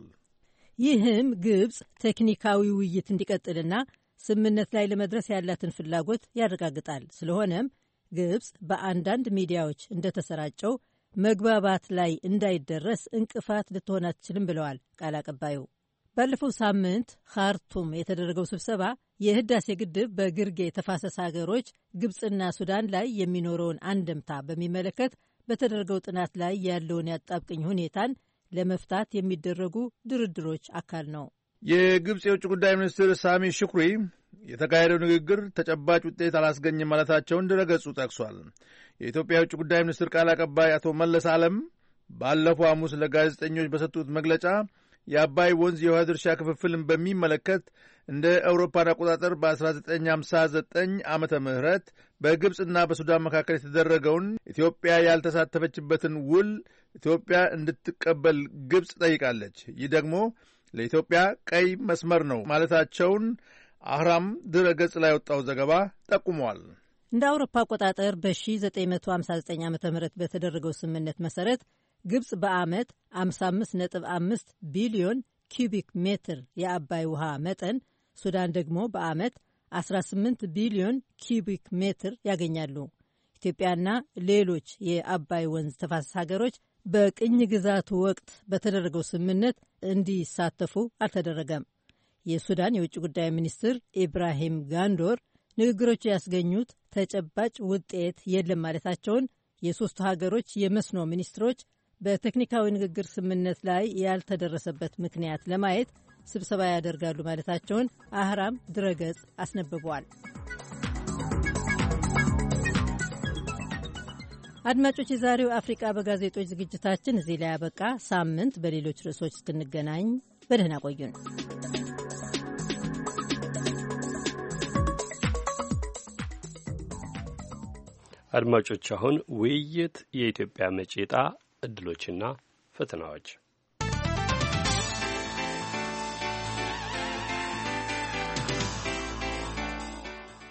ይህም ግብፅ ቴክኒካዊ ውይይት እንዲቀጥልና ስምምነት ላይ ለመድረስ ያላትን ፍላጎት ያረጋግጣል። ስለሆነም ግብፅ በአንዳንድ ሚዲያዎች እንደተሰራጨው መግባባት ላይ እንዳይደረስ እንቅፋት ልትሆን አትችልም ብለዋል ቃል አቀባዩ። ባለፈው ሳምንት ካርቱም የተደረገው ስብሰባ የህዳሴ ግድብ በግርጌ ተፋሰስ ሀገሮች ግብፅና ሱዳን ላይ የሚኖረውን አንድምታ በሚመለከት በተደረገው ጥናት ላይ ያለውን ያጣብቅኝ ሁኔታን ለመፍታት የሚደረጉ ድርድሮች አካል ነው። የግብፅ የውጭ ጉዳይ ሚኒስትር ሳሚ ሽኩሪ የተካሄደው ንግግር ተጨባጭ ውጤት አላስገኝም ማለታቸውን ድረገጹ ጠቅሷል። የኢትዮጵያ የውጭ ጉዳይ ሚኒስትር ቃል አቀባይ አቶ መለስ ዓለም ባለፈው ሐሙስ ለጋዜጠኞች በሰጡት መግለጫ የአባይ ወንዝ የውሃ ድርሻ ክፍፍልን በሚመለከት እንደ አውሮፓን አቆጣጠር በ1959 ዓመተ ምህረት በግብፅና በሱዳን መካከል የተደረገውን ኢትዮጵያ ያልተሳተፈችበትን ውል ኢትዮጵያ እንድትቀበል ግብፅ ጠይቃለች። ይህ ደግሞ ለኢትዮጵያ ቀይ መስመር ነው ማለታቸውን አህራም ድረ ገጽ ላይ ወጣው ዘገባ ጠቁሟል። እንደ አውሮፓ አቆጣጠር በ1959 ዓ ም በተደረገው ስምምነት መሰረት ግብፅ በዓመት አምሳ አምስት ነጥብ አምስት ቢሊዮን ኪዩቢክ ሜትር የአባይ ውሃ መጠን፣ ሱዳን ደግሞ በዓመት አስራ ስምንት ቢሊዮን ኪዩቢክ ሜትር ያገኛሉ። ኢትዮጵያና ሌሎች የአባይ ወንዝ ተፋሰስ ሀገሮች በቅኝ ግዛቱ ወቅት በተደረገው ስምምነት እንዲሳተፉ አልተደረገም። የሱዳን የውጭ ጉዳይ ሚኒስትር ኢብራሂም ጋንዶር ንግግሮቹ ያስገኙት ተጨባጭ ውጤት የለም ማለታቸውን የሦስቱ ሀገሮች የመስኖ ሚኒስትሮች በቴክኒካዊ ንግግር ስምምነት ላይ ያልተደረሰበት ምክንያት ለማየት ስብሰባ ያደርጋሉ ማለታቸውን አህራም ድረገጽ አስነብቧል። አድማጮች፣ የዛሬው አፍሪቃ በጋዜጦች ዝግጅታችን እዚህ ላይ ያበቃ። ሳምንት በሌሎች ርዕሶች እስክንገናኝ በደህና ቆዩን። አድማጮች፣ አሁን ውይይት የኢትዮጵያ መጪ ዕጣ ዕድሎችና ፈተናዎች።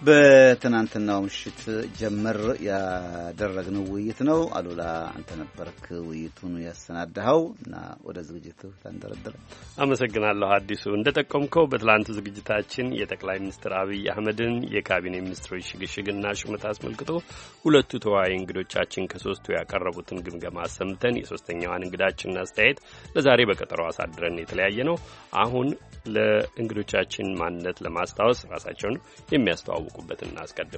በትናንትናው ምሽት ጀመር ያደረግነው ውይይት ነው። አሉላ አንተ ነበርክ ውይይቱን ያሰናዳኸው እና ወደ ዝግጅቱ ተንደረደረ። አመሰግናለሁ አዲሱ። እንደጠቆምከው በትላንቱ ዝግጅታችን የጠቅላይ ሚኒስትር አብይ አህመድን የካቢኔ ሚኒስትሮች ሽግሽግና ሹመት አስመልክቶ ሁለቱ ተወያይ እንግዶቻችን ከሶስቱ ያቀረቡትን ግምገማ አሰምተን የሶስተኛዋን እንግዳችንን አስተያየት ለዛሬ በቀጠሮ አሳድረን የተለያየ ነው። አሁን ለእንግዶቻችን ማንነት ለማስታወስ ራሳቸውን የሚያስተዋውቁበትን እናስቀድም።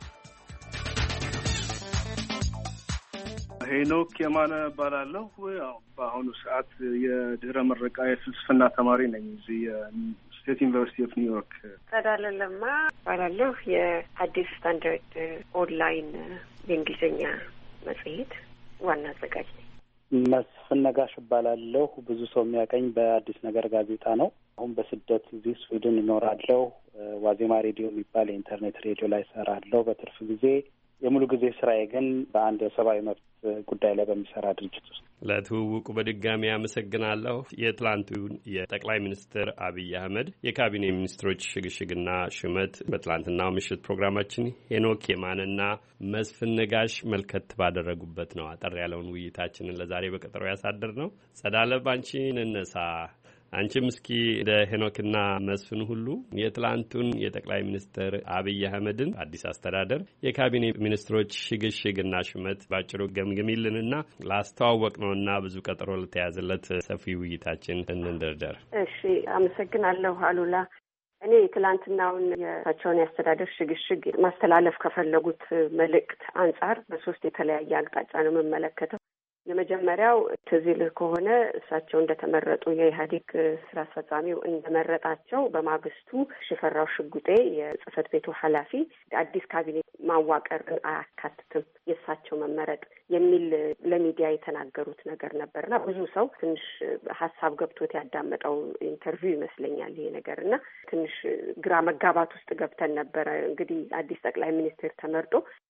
ሄኖክ የማነ እባላለሁ። በአሁኑ ሰዓት የድህረ ምረቃ የፍልስፍና ተማሪ ነኝ እዚህ የስቴት ዩኒቨርሲቲ ኦፍ ኒውዮርክ። ጸዳለ ለማ እባላለሁ። የአዲስ ስታንዳርድ ኦንላይን የእንግሊዝኛ መጽሔት ዋና አዘጋጅ ነኝ። መስፍን ነጋሽ እባላለሁ። ብዙ ሰው የሚያቀኝ በአዲስ ነገር ጋዜጣ ነው። አሁን በስደት እዚህ ስዊድን እኖራለሁ። ዋዜማ ሬዲዮ የሚባል የኢንተርኔት ሬዲዮ ላይ እሰራለሁ በትርፍ ጊዜ። የሙሉ ጊዜ ስራዬ ግን በአንድ የሰብአዊ መብት ጉዳይ ላይ በሚሰራ ድርጅት ውስጥ። ለትውውቁ በድጋሚ አመሰግናለሁ። የትላንቱን የጠቅላይ ሚኒስትር አብይ አህመድ የካቢኔ ሚኒስትሮች ሽግሽግና ሹመት በትላንትናው ምሽት ፕሮግራማችን ሄኖክ የማንና መስፍን ነጋሽ መልከት ባደረጉበት ነው አጠር ያለውን ውይይታችንን ለዛሬ በቀጠሮ ያሳደር ነው። ጸዳለ ባንቺ እንነሳ። አንቺም እስኪ እንደ ሄኖክና መስፍን ሁሉ የትላንቱን የጠቅላይ ሚኒስትር አብይ አህመድን አዲስ አስተዳደር የካቢኔ ሚኒስትሮች ሽግሽግና ሹመት ባጭሩ ገምግሚልንና ላስተዋወቅ ነውና ብዙ ቀጠሮ ለተያዘለት ሰፊ ውይይታችን እንንደርደር። እሺ፣ አመሰግናለሁ አሉላ። እኔ ትላንትናውን የእሳቸውን የአስተዳደር ሽግሽግ ማስተላለፍ ከፈለጉት መልእክት አንጻር በሶስት የተለያየ አቅጣጫ ነው የምመለከተው። የመጀመሪያው ትዝ ይልህ ከሆነ እሳቸው እንደተመረጡ የኢህአዴግ ስራ አስፈጻሚው እንደመረጣቸው በማግስቱ ሽፈራው ሽጉጤ የጽህፈት ቤቱ ኃላፊ አዲስ ካቢኔ ማዋቀርን አያካትትም የእሳቸው መመረጥ የሚል ለሚዲያ የተናገሩት ነገር ነበርና ብዙ ሰው ትንሽ ሀሳብ ገብቶት ያዳመጠው ኢንተርቪው ይመስለኛል ይሄ ነገር እና ትንሽ ግራ መጋባት ውስጥ ገብተን ነበረ። እንግዲህ አዲስ ጠቅላይ ሚኒስትር ተመርጦ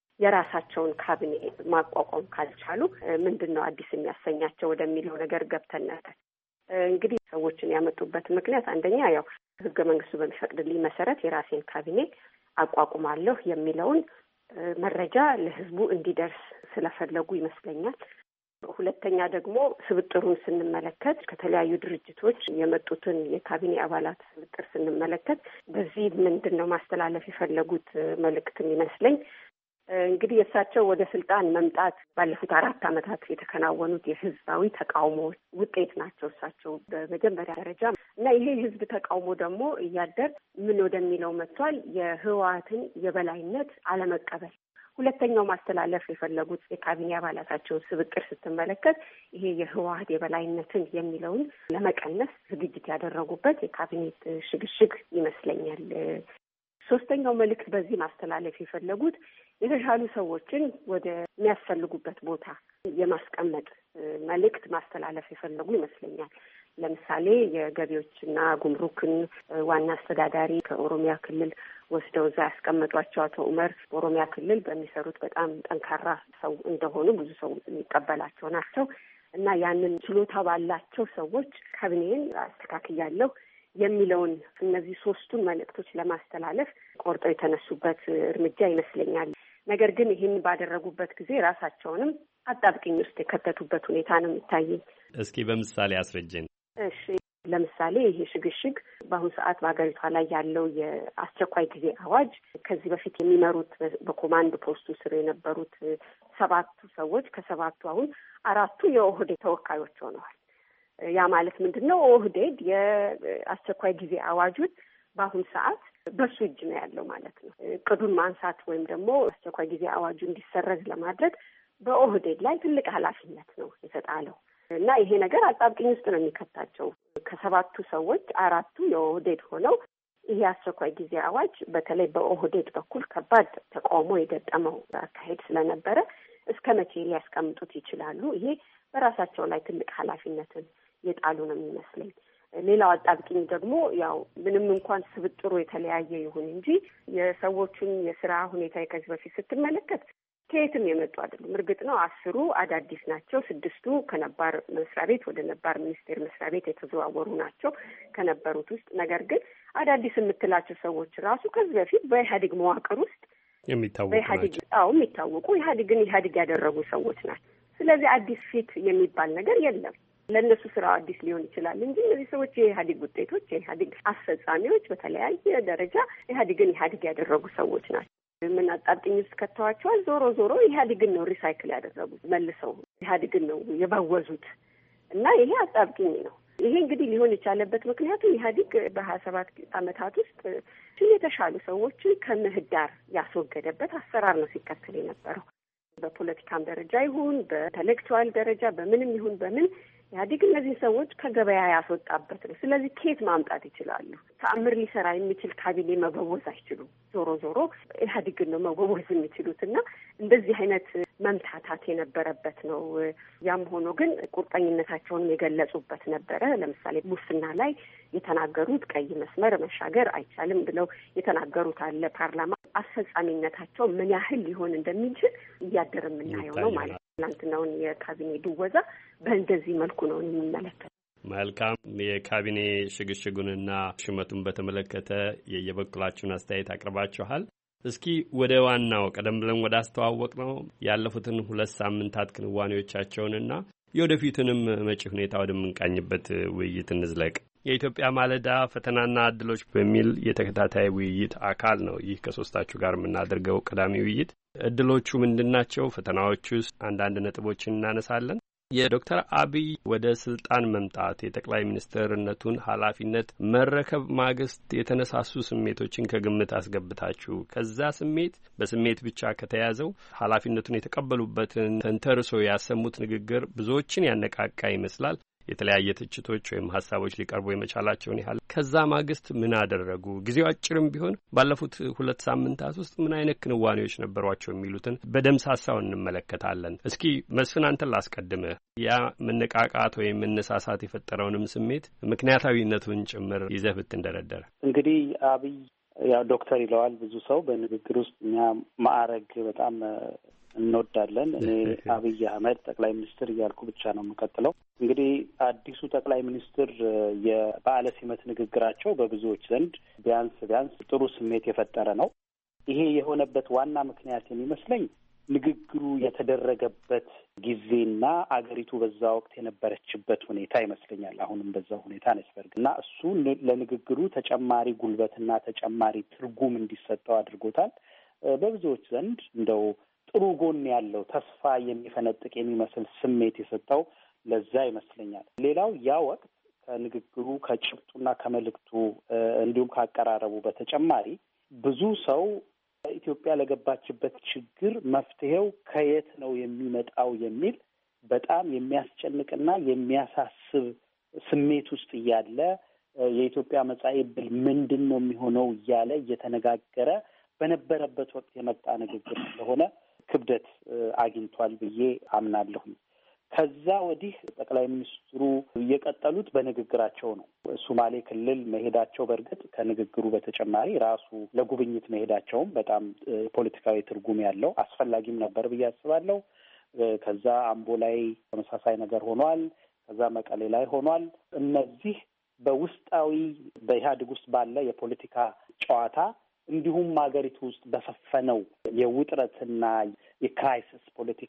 የራሳቸውን ካቢኔ ማቋቋም ካልቻሉ ምንድን ነው አዲስ የሚያሰኛቸው ወደሚለው ነገር ገብተን ነበር። እንግዲህ ሰዎችን ያመጡበት ምክንያት አንደኛ ያው ህገ መንግስቱ በሚፈቅድልኝ መሰረት የራሴን ካቢኔ አቋቁማለሁ የሚለውን መረጃ ለህዝቡ እንዲደርስ ስለፈለጉ ይመስለኛል። ሁለተኛ ደግሞ ስብጥሩን ስንመለከት ከተለያዩ ድርጅቶች የመጡትን የካቢኔ አባላት ስብጥር ስንመለከት በዚህ ምንድን ነው ማስተላለፍ የፈለጉት መልእክትን ይመስለኝ እንግዲህ የእሳቸው ወደ ስልጣን መምጣት ባለፉት አራት ዓመታት የተከናወኑት የህዝባዊ ተቃውሞዎች ውጤት ናቸው እሳቸው በመጀመሪያ ደረጃ እና ይሄ ህዝብ ተቃውሞ ደግሞ እያደር ምን ወደሚለው መጥቷል፣ የህወሓትን የበላይነት አለመቀበል። ሁለተኛው ማስተላለፍ የፈለጉት የካቢኔ አባላታቸው ስብጥር ስትመለከት ይሄ የህወሓት የበላይነትን የሚለውን ለመቀነስ ዝግጅት ያደረጉበት የካቢኔት ሽግሽግ ይመስለኛል። ሶስተኛው መልእክት በዚህ ማስተላለፍ የፈለጉት የተሻሉ ሰዎችን ወደ የሚያስፈልጉበት ቦታ የማስቀመጥ መልእክት ማስተላለፍ የፈለጉ ይመስለኛል። ለምሳሌ የገቢዎችና ጉምሩክን ዋና አስተዳዳሪ ከኦሮሚያ ክልል ወስደው እዛ ያስቀመጧቸው አቶ ኡመር በኦሮሚያ ክልል በሚሰሩት በጣም ጠንካራ ሰው እንደሆኑ ብዙ ሰው የሚቀበላቸው ናቸው እና ያንን ችሎታ ባላቸው ሰዎች ካቢኔን አስተካክያለሁ የሚለውን እነዚህ ሶስቱን መልእክቶች ለማስተላለፍ ቆርጠው የተነሱበት እርምጃ ይመስለኛል። ነገር ግን ይህን ባደረጉበት ጊዜ ራሳቸውንም አጣብቂኝ ውስጥ የከተቱበት ሁኔታ ነው የሚታየኝ። እስኪ በምሳሌ አስረጀን። እሺ፣ ለምሳሌ ይሄ ሽግሽግ በአሁኑ ሰዓት በሀገሪቷ ላይ ያለው የአስቸኳይ ጊዜ አዋጅ ከዚህ በፊት የሚመሩት በኮማንድ ፖስቱ ስር የነበሩት ሰባቱ ሰዎች ከሰባቱ አሁን አራቱ የኦህዴድ ተወካዮች ሆነዋል። ያ ማለት ምንድን ነው? ኦህዴድ የአስቸኳይ ጊዜ አዋጁን በአሁኑ ሰዓት በሱ እጅ ነው ያለው ማለት ነው። እቅዱን ማንሳት ወይም ደግሞ አስቸኳይ ጊዜ አዋጁ እንዲሰረዝ ለማድረግ በኦህዴድ ላይ ትልቅ ኃላፊነት ነው የተጣለው እና ይሄ ነገር አጣብቂኝ ውስጥ ነው የሚከታቸው። ከሰባቱ ሰዎች አራቱ የኦህዴድ ሆነው ይሄ አስቸኳይ ጊዜ አዋጅ በተለይ በኦህዴድ በኩል ከባድ ተቃውሞ የገጠመው አካሄድ ስለነበረ እስከ መቼ ሊያስቀምጡት ይችላሉ? ይሄ በራሳቸው ላይ ትልቅ ኃላፊነትን የጣሉ ነው የሚመስለኝ። ሌላው አጣብቂኝ ደግሞ ያው ምንም እንኳን ስብጥሩ የተለያየ ይሁን እንጂ የሰዎቹን የስራ ሁኔታ ከዚህ በፊት ስትመለከት ከየትም የመጡ አይደሉም። እርግጥ ነው አስሩ አዳዲስ ናቸው። ስድስቱ ከነባር መስሪያ ቤት ወደ ነባር ሚኒስቴር መስሪያ ቤት የተዘዋወሩ ናቸው ከነበሩት ውስጥ። ነገር ግን አዳዲስ የምትላቸው ሰዎች ራሱ ከዚህ በፊት በኢህአዴግ መዋቅር ውስጥ የሚታወቁ በኢህአዴግ አዎ የሚታወቁ ኢህአዴግን ኢህአዴግ ያደረጉ ሰዎች ናቸው። ስለዚህ አዲስ ፊት የሚባል ነገር የለም። ለእነሱ ስራ አዲስ ሊሆን ይችላል እንጂ እነዚህ ሰዎች የኢህአዴግ ውጤቶች፣ የኢህአዴግ አስፈጻሚዎች፣ በተለያየ ደረጃ ኢህአዴግን ኢህአዴግ ያደረጉ ሰዎች ናቸው። ምን አጣብቂኝ ውስጥ ከተዋቸዋል። ዞሮ ዞሮ ኢህአዴግን ነው ሪሳይክል ያደረጉት፣ መልሰው ኢህአዴግን ነው የባወዙት እና ይሄ አጣብቂኝ ነው። ይሄ እንግዲህ ሊሆን የቻለበት ምክንያቱም ኢህአዴግ በሀያ ሰባት አመታት ውስጥ የተሻሉ ሰዎችን ከምህዳር ያስወገደበት አሰራር ነው ሲከተል የነበረው። በፖለቲካም ደረጃ ይሁን በኢንተሌክቹዋል ደረጃ በምንም ይሁን በምን ኢህአዴግ እነዚህ ሰዎች ከገበያ ያስወጣበት ነው። ስለዚህ ከየት ማምጣት ይችላሉ? ተአምር ሊሰራ የሚችል ካቢኔ መበወዝ አይችሉም። ዞሮ ዞሮ ኢህአዴግን ነው መበወዝ የሚችሉት እና እንደዚህ አይነት መምታታት የነበረበት ነው። ያም ሆኖ ግን ቁርጠኝነታቸውን የገለጹበት ነበረ። ለምሳሌ ሙስና ላይ የተናገሩት ቀይ መስመር መሻገር አይቻልም ብለው የተናገሩት አለ። ፓርላማ አስፈጻሚነታቸው ምን ያህል ሊሆን እንደሚችል እያደረ የምናየው ነው ማለት ነው። ትናንትናውን የካቢኔ ድወዛ በእንደዚህ መልኩ ነው የሚመለከት። መልካም። የካቢኔ ሽግሽጉንና ሹመቱን በተመለከተ የየበኩላችሁን አስተያየት አቅርባችኋል። እስኪ ወደ ዋናው ቀደም ብለን ወደ አስተዋወቅ ነው ያለፉትን ሁለት ሳምንታት ክንዋኔዎቻቸውንና የወደፊቱንም መጪ ሁኔታ ወደምንቃኝበት ውይይት እንዝለቅ። የኢትዮጵያ ማለዳ ፈተናና እድሎች በሚል የተከታታይ ውይይት አካል ነው ይህ ከሶስታችሁ ጋር የምናደርገው ቀዳሚ ውይይት። እድሎቹ ምንድናቸው? ፈተናዎቹስ? አንዳንድ ነጥቦችን እናነሳለን። የዶክተር አብይ ወደ ስልጣን መምጣት የጠቅላይ ሚኒስትርነቱን ኃላፊነት መረከብ ማግስት የተነሳሱ ስሜቶችን ከግምት አስገብታችሁ ከዛ ስሜት በስሜት ብቻ ከተያዘው ኃላፊነቱን የተቀበሉበትን ተንተርሶ ያሰሙት ንግግር ብዙዎችን ያነቃቃ ይመስላል። የተለያየ ትችቶች ወይም ሀሳቦች ሊቀርቡ የመቻላቸውን ያህል ከዛ ማግስት ምን አደረጉ? ጊዜው አጭርም ቢሆን ባለፉት ሁለት ሳምንታት ውስጥ ምን አይነት ክንዋኔዎች ነበሯቸው የሚሉትን በደምሳሳው እንመለከታለን። እስኪ መስፍን አንተን ላስቀድምህ። ያ መነቃቃት ወይም መነሳሳት የፈጠረውንም ስሜት ምክንያታዊነቱን ጭምር ይዘህ ብትንደረደር። እንግዲህ አብይ ያው ዶክተር ይለዋል ብዙ ሰው በንግግር ውስጥ እኛ ማዕረግ በጣም እንወዳለን። እኔ አብይ አህመድ ጠቅላይ ሚኒስትር እያልኩ ብቻ ነው የምቀጥለው። እንግዲህ አዲሱ ጠቅላይ ሚኒስትር የበዓለ ሲመት ንግግራቸው በብዙዎች ዘንድ ቢያንስ ቢያንስ ጥሩ ስሜት የፈጠረ ነው። ይሄ የሆነበት ዋና ምክንያት የሚመስለኝ ንግግሩ የተደረገበት ጊዜና አገሪቱ በዛ ወቅት የነበረችበት ሁኔታ ይመስለኛል። አሁንም በዛ ሁኔታ ነች በርግ እና እሱ ለንግግሩ ተጨማሪ ጉልበትና ተጨማሪ ትርጉም እንዲሰጠው አድርጎታል። በብዙዎች ዘንድ እንደው ጥሩ ጎን ያለው ተስፋ የሚፈነጥቅ የሚመስል ስሜት የሰጠው ለዛ ይመስለኛል። ሌላው ያ ወቅት ከንግግሩ ከጭብጡና ከመልእክቱ እንዲሁም ካቀራረቡ በተጨማሪ ብዙ ሰው ኢትዮጵያ ለገባችበት ችግር መፍትሄው ከየት ነው የሚመጣው የሚል በጣም የሚያስጨንቅና የሚያሳስብ ስሜት ውስጥ እያለ የኢትዮጵያ መጻኢ ዕድል ምንድን ነው የሚሆነው እያለ እየተነጋገረ በነበረበት ወቅት የመጣ ንግግር ስለሆነ ክብደት አግኝቷል ብዬ አምናለሁኝ። ከዛ ወዲህ ጠቅላይ ሚኒስትሩ እየቀጠሉት በንግግራቸው ነው። ሶማሌ ክልል መሄዳቸው በእርግጥ ከንግግሩ በተጨማሪ ራሱ ለጉብኝት መሄዳቸውም በጣም ፖለቲካዊ ትርጉም ያለው አስፈላጊም ነበር ብዬ አስባለሁ። ከዛ አምቦ ላይ ተመሳሳይ ነገር ሆኗል። ከዛ መቀሌ ላይ ሆኗል። እነዚህ በውስጣዊ በኢህአዴግ ውስጥ ባለ የፖለቲካ ጨዋታ እንዲሁም ሀገሪቱ ውስጥ በሰፈነው የውጥረትና የክራይሲስ ፖለቲካ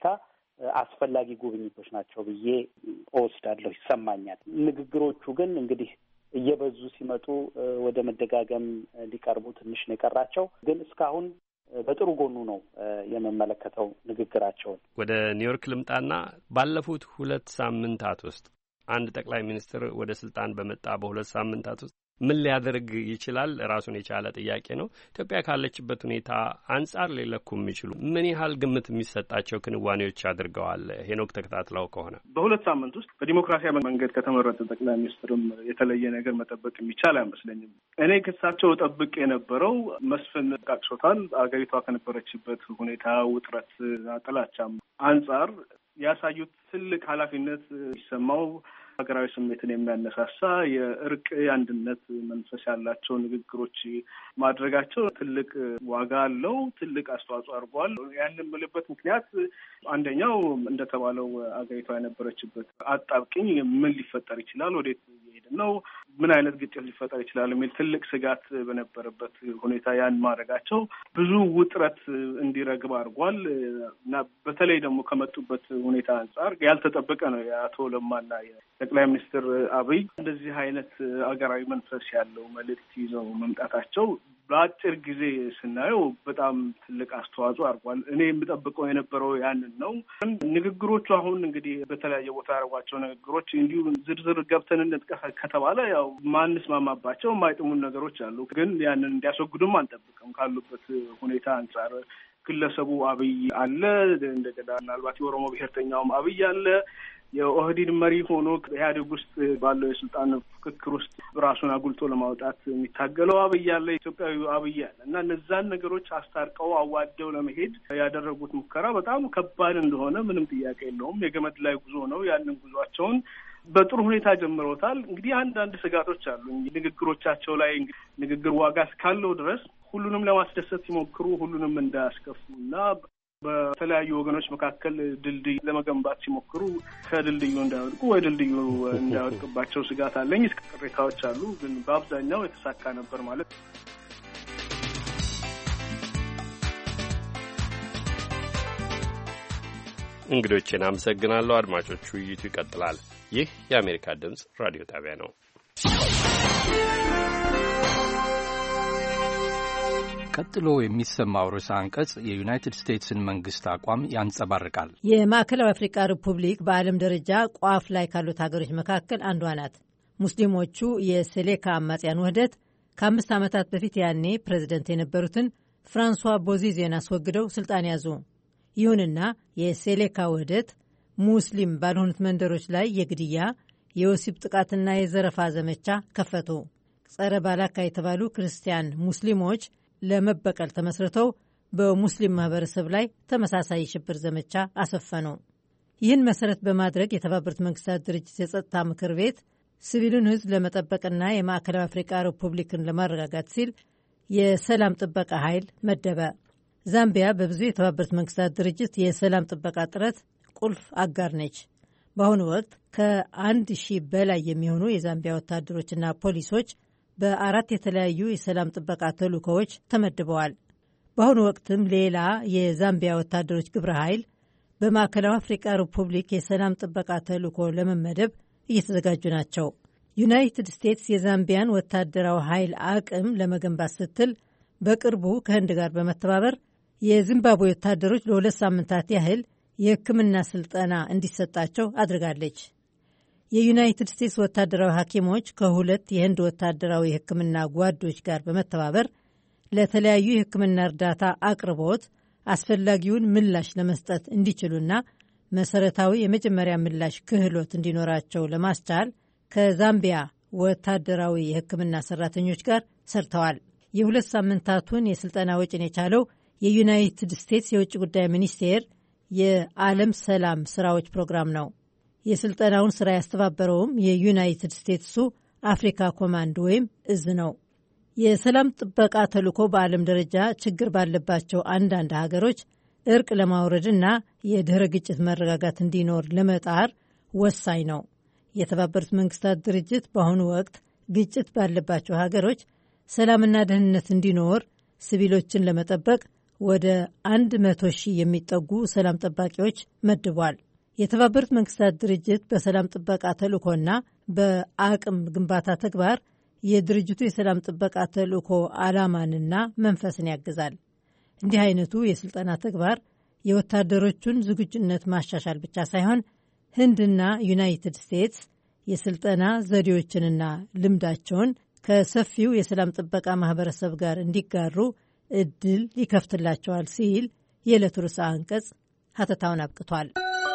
አስፈላጊ ጉብኝቶች ናቸው ብዬ እወስዳለሁ፣ ይሰማኛል። ንግግሮቹ ግን እንግዲህ እየበዙ ሲመጡ ወደ መደጋገም ሊቀርቡ ትንሽ ነው የቀራቸው። ግን እስካሁን በጥሩ ጎኑ ነው የምመለከተው ንግግራቸውን። ወደ ኒውዮርክ ልምጣና ባለፉት ሁለት ሳምንታት ውስጥ አንድ ጠቅላይ ሚኒስትር ወደ ስልጣን በመጣ በሁለት ሳምንታት ውስጥ ምን ሊያደርግ ይችላል? ራሱን የቻለ ጥያቄ ነው። ኢትዮጵያ ካለችበት ሁኔታ አንጻር ሊለኩ የሚችሉ ምን ያህል ግምት የሚሰጣቸው ክንዋኔዎች አድርገዋል? ሄኖክ ተከታትለው ከሆነ በሁለት ሳምንት ውስጥ በዲሞክራሲያዊ መንገድ ከተመረጠ ጠቅላይ ሚኒስትርም የተለየ ነገር መጠበቅ የሚቻል አይመስለኝም። እኔ ከሳቸው ጠብቅ የነበረው መስፍን ቃቅሶታል። አገሪቷ ከነበረችበት ሁኔታ ውጥረት፣ ጥላቻም አንጻር ያሳዩት ትልቅ ኃላፊነት ይሰማው ሀገራዊ ስሜትን የሚያነሳሳ የእርቅ የአንድነት መንፈስ ያላቸው ንግግሮች ማድረጋቸው ትልቅ ዋጋ አለው፣ ትልቅ አስተዋጽኦ አድርጓል። ያንን የምልበት ምክንያት አንደኛው እንደተባለው አገሪቷ የነበረችበት አጣብቅኝ ምን ሊፈጠር ይችላል፣ ወዴት እየሄድን ነው፣ ምን አይነት ግጭት ሊፈጠር ይችላል የሚል ትልቅ ስጋት በነበረበት ሁኔታ ያን ማድረጋቸው ብዙ ውጥረት እንዲረግብ አድርጓል እና በተለይ ደግሞ ከመጡበት ሁኔታ አንጻር ያልተጠበቀ ነው። የአቶ ለማና የጠቅላይ ሚኒስትር አብይ እንደዚህ አይነት አገራዊ መንፈስ ያለው መልእክት ይዘው መምጣታቸው በአጭር ጊዜ ስናየው በጣም ትልቅ አስተዋጽኦ አድርጓል። እኔ የምጠብቀው የነበረው ያንን ነው። ንግግሮቹ አሁን እንግዲህ በተለያየ ቦታ ያደረጓቸው ንግግሮች እንዲሁ ዝርዝር ገብተን እንጥቀስ ከተባለ ያው ማንስማማባቸው የማይጥሙን ነገሮች አሉ። ግን ያንን እንዲያስወግዱም አንጠብቅም ካሉበት ሁኔታ አንጻር። ግለሰቡ አብይ አለ፣ እንደገና ምናልባት የኦሮሞ ብሔርተኛውም አብይ አለ። የኦህዲድ መሪ ሆኖ ኢህአዴግ ውስጥ ባለው የስልጣን ፍክክር ውስጥ ራሱን አጉልቶ ለማውጣት የሚታገለው አብይ አለ፣ ኢትዮጵያዊ አብይ አለ እና እነዛን ነገሮች አስታርቀው አዋደው ለመሄድ ያደረጉት ሙከራ በጣም ከባድ እንደሆነ ምንም ጥያቄ የለውም። የገመድ ላይ ጉዞ ነው። ያንን ጉዟቸውን በጥሩ ሁኔታ ጀምረውታል። እንግዲህ አንዳንድ ስጋቶች አሉ። ንግግሮቻቸው ላይ ንግግር ዋጋ እስካለው ድረስ ሁሉንም ለማስደሰት ሲሞክሩ ሁሉንም እንዳያስከፉ እና በተለያዩ ወገኖች መካከል ድልድይ ለመገንባት ሲሞክሩ ከድልድዩ እንዳይወድቁ ወይ ድልድዩ እንዳይወድቅባቸው ስጋት አለኝ። እስከ ቅሬታዎች አሉ፣ ግን በአብዛኛው የተሳካ ነበር ማለት ነው። እንግዶችን አመሰግናለሁ። አድማጮቹ ውይይቱ ይቀጥላል። ይህ የአሜሪካ ድምጽ ራዲዮ ጣቢያ ነው። ቀጥሎ የሚሰማው ርዕሰ አንቀጽ የዩናይትድ ስቴትስን መንግስት አቋም ያንጸባርቃል። የማዕከላዊ አፍሪካ ሪፑብሊክ በዓለም ደረጃ ቋፍ ላይ ካሉት ሀገሮች መካከል አንዷ ናት። ሙስሊሞቹ የሴሌካ አማጽያን ውህደት ከአምስት ዓመታት በፊት ያኔ ፕሬዝደንት የነበሩትን ፍራንሷ ቦዚዜን አስወግደው ስልጣን ያዙ። ይሁንና የሴሌካ ውህደት ሙስሊም ባልሆኑት መንደሮች ላይ የግድያ፣ የወሲብ ጥቃትና የዘረፋ ዘመቻ ከፈቱ። ጸረ ባላካ የተባሉ ክርስቲያን ሙስሊሞች ለመበቀል ተመስርተው በሙስሊም ማህበረሰብ ላይ ተመሳሳይ የሽብር ዘመቻ አሰፈኑ። ይህን መሰረት በማድረግ የተባበሩት መንግስታት ድርጅት የጸጥታ ምክር ቤት ሲቪሉን ሕዝብ ለመጠበቅና የማዕከላዊ አፍሪካ ሪፑብሊክን ለማረጋጋት ሲል የሰላም ጥበቃ ኃይል መደበ። ዛምቢያ በብዙ የተባበሩት መንግስታት ድርጅት የሰላም ጥበቃ ጥረት ቁልፍ አጋር ነች። በአሁኑ ወቅት ከአንድ ሺህ በላይ የሚሆኑ የዛምቢያ ወታደሮችና ፖሊሶች በአራት የተለያዩ የሰላም ጥበቃ ተልእኮዎች ተመድበዋል። በአሁኑ ወቅትም ሌላ የዛምቢያ ወታደሮች ግብረ ኃይል በማዕከላዊ አፍሪካ ሪፑብሊክ የሰላም ጥበቃ ተልእኮ ለመመደብ እየተዘጋጁ ናቸው። ዩናይትድ ስቴትስ የዛምቢያን ወታደራዊ ኃይል አቅም ለመገንባት ስትል በቅርቡ ከህንድ ጋር በመተባበር የዚምባብዌ ወታደሮች ለሁለት ሳምንታት ያህል የሕክምና ስልጠና እንዲሰጣቸው አድርጋለች። የዩናይትድ ስቴትስ ወታደራዊ ሐኪሞች ከሁለት የህንድ ወታደራዊ የሕክምና ጓዶች ጋር በመተባበር ለተለያዩ የሕክምና እርዳታ አቅርቦት አስፈላጊውን ምላሽ ለመስጠት እንዲችሉና መሰረታዊ የመጀመሪያ ምላሽ ክህሎት እንዲኖራቸው ለማስቻል ከዛምቢያ ወታደራዊ የሕክምና ሰራተኞች ጋር ሰርተዋል። የሁለት ሳምንታቱን የስልጠና ወጪን የቻለው የዩናይትድ ስቴትስ የውጭ ጉዳይ ሚኒስቴር የዓለም ሰላም ስራዎች ፕሮግራም ነው። የስልጠናውን ስራ ያስተባበረውም የዩናይትድ ስቴትሱ አፍሪካ ኮማንድ ወይም እዝ ነው። የሰላም ጥበቃ ተልእኮ በዓለም ደረጃ ችግር ባለባቸው አንዳንድ ሀገሮች እርቅ ለማውረድና የድህረ ግጭት መረጋጋት እንዲኖር ለመጣር ወሳኝ ነው። የተባበሩት መንግስታት ድርጅት በአሁኑ ወቅት ግጭት ባለባቸው ሀገሮች ሰላምና ደህንነት እንዲኖር ሲቪሎችን ለመጠበቅ ወደ አንድ መቶ ሺህ የሚጠጉ ሰላም ጠባቂዎች መድቧል። የተባበሩት መንግስታት ድርጅት በሰላም ጥበቃ ተልእኮና በአቅም ግንባታ ተግባር የድርጅቱ የሰላም ጥበቃ ተልእኮ ዓላማንና መንፈስን ያግዛል። እንዲህ አይነቱ የስልጠና ተግባር የወታደሮቹን ዝግጁነት ማሻሻል ብቻ ሳይሆን ህንድና ዩናይትድ ስቴትስ የስልጠና ዘዴዎችንና ልምዳቸውን ከሰፊው የሰላም ጥበቃ ማህበረሰብ ጋር እንዲጋሩ እድል ይከፍትላቸዋል ሲል የዕለቱ ርዕሰ አንቀጽ ሀተታውን አብቅቷል።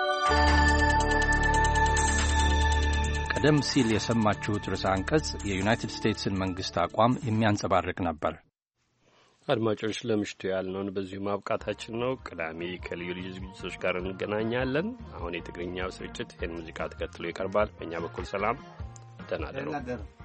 ቀደም ሲል የሰማችሁት ርዕሰ አንቀጽ የዩናይትድ ስቴትስን መንግስት አቋም የሚያንጸባርቅ ነበር። አድማጮች ለምሽቱ ያልነውን በዚሁ ማብቃታችን ነው። ቅዳሜ ከልዩ ልዩ ዝግጅቶች ጋር እንገናኛለን። አሁን የትግርኛው ስርጭት ይህን ሙዚቃ ተከትሎ ይቀርባል። በእኛ በኩል ሰላም፣ ደህና እደሩ።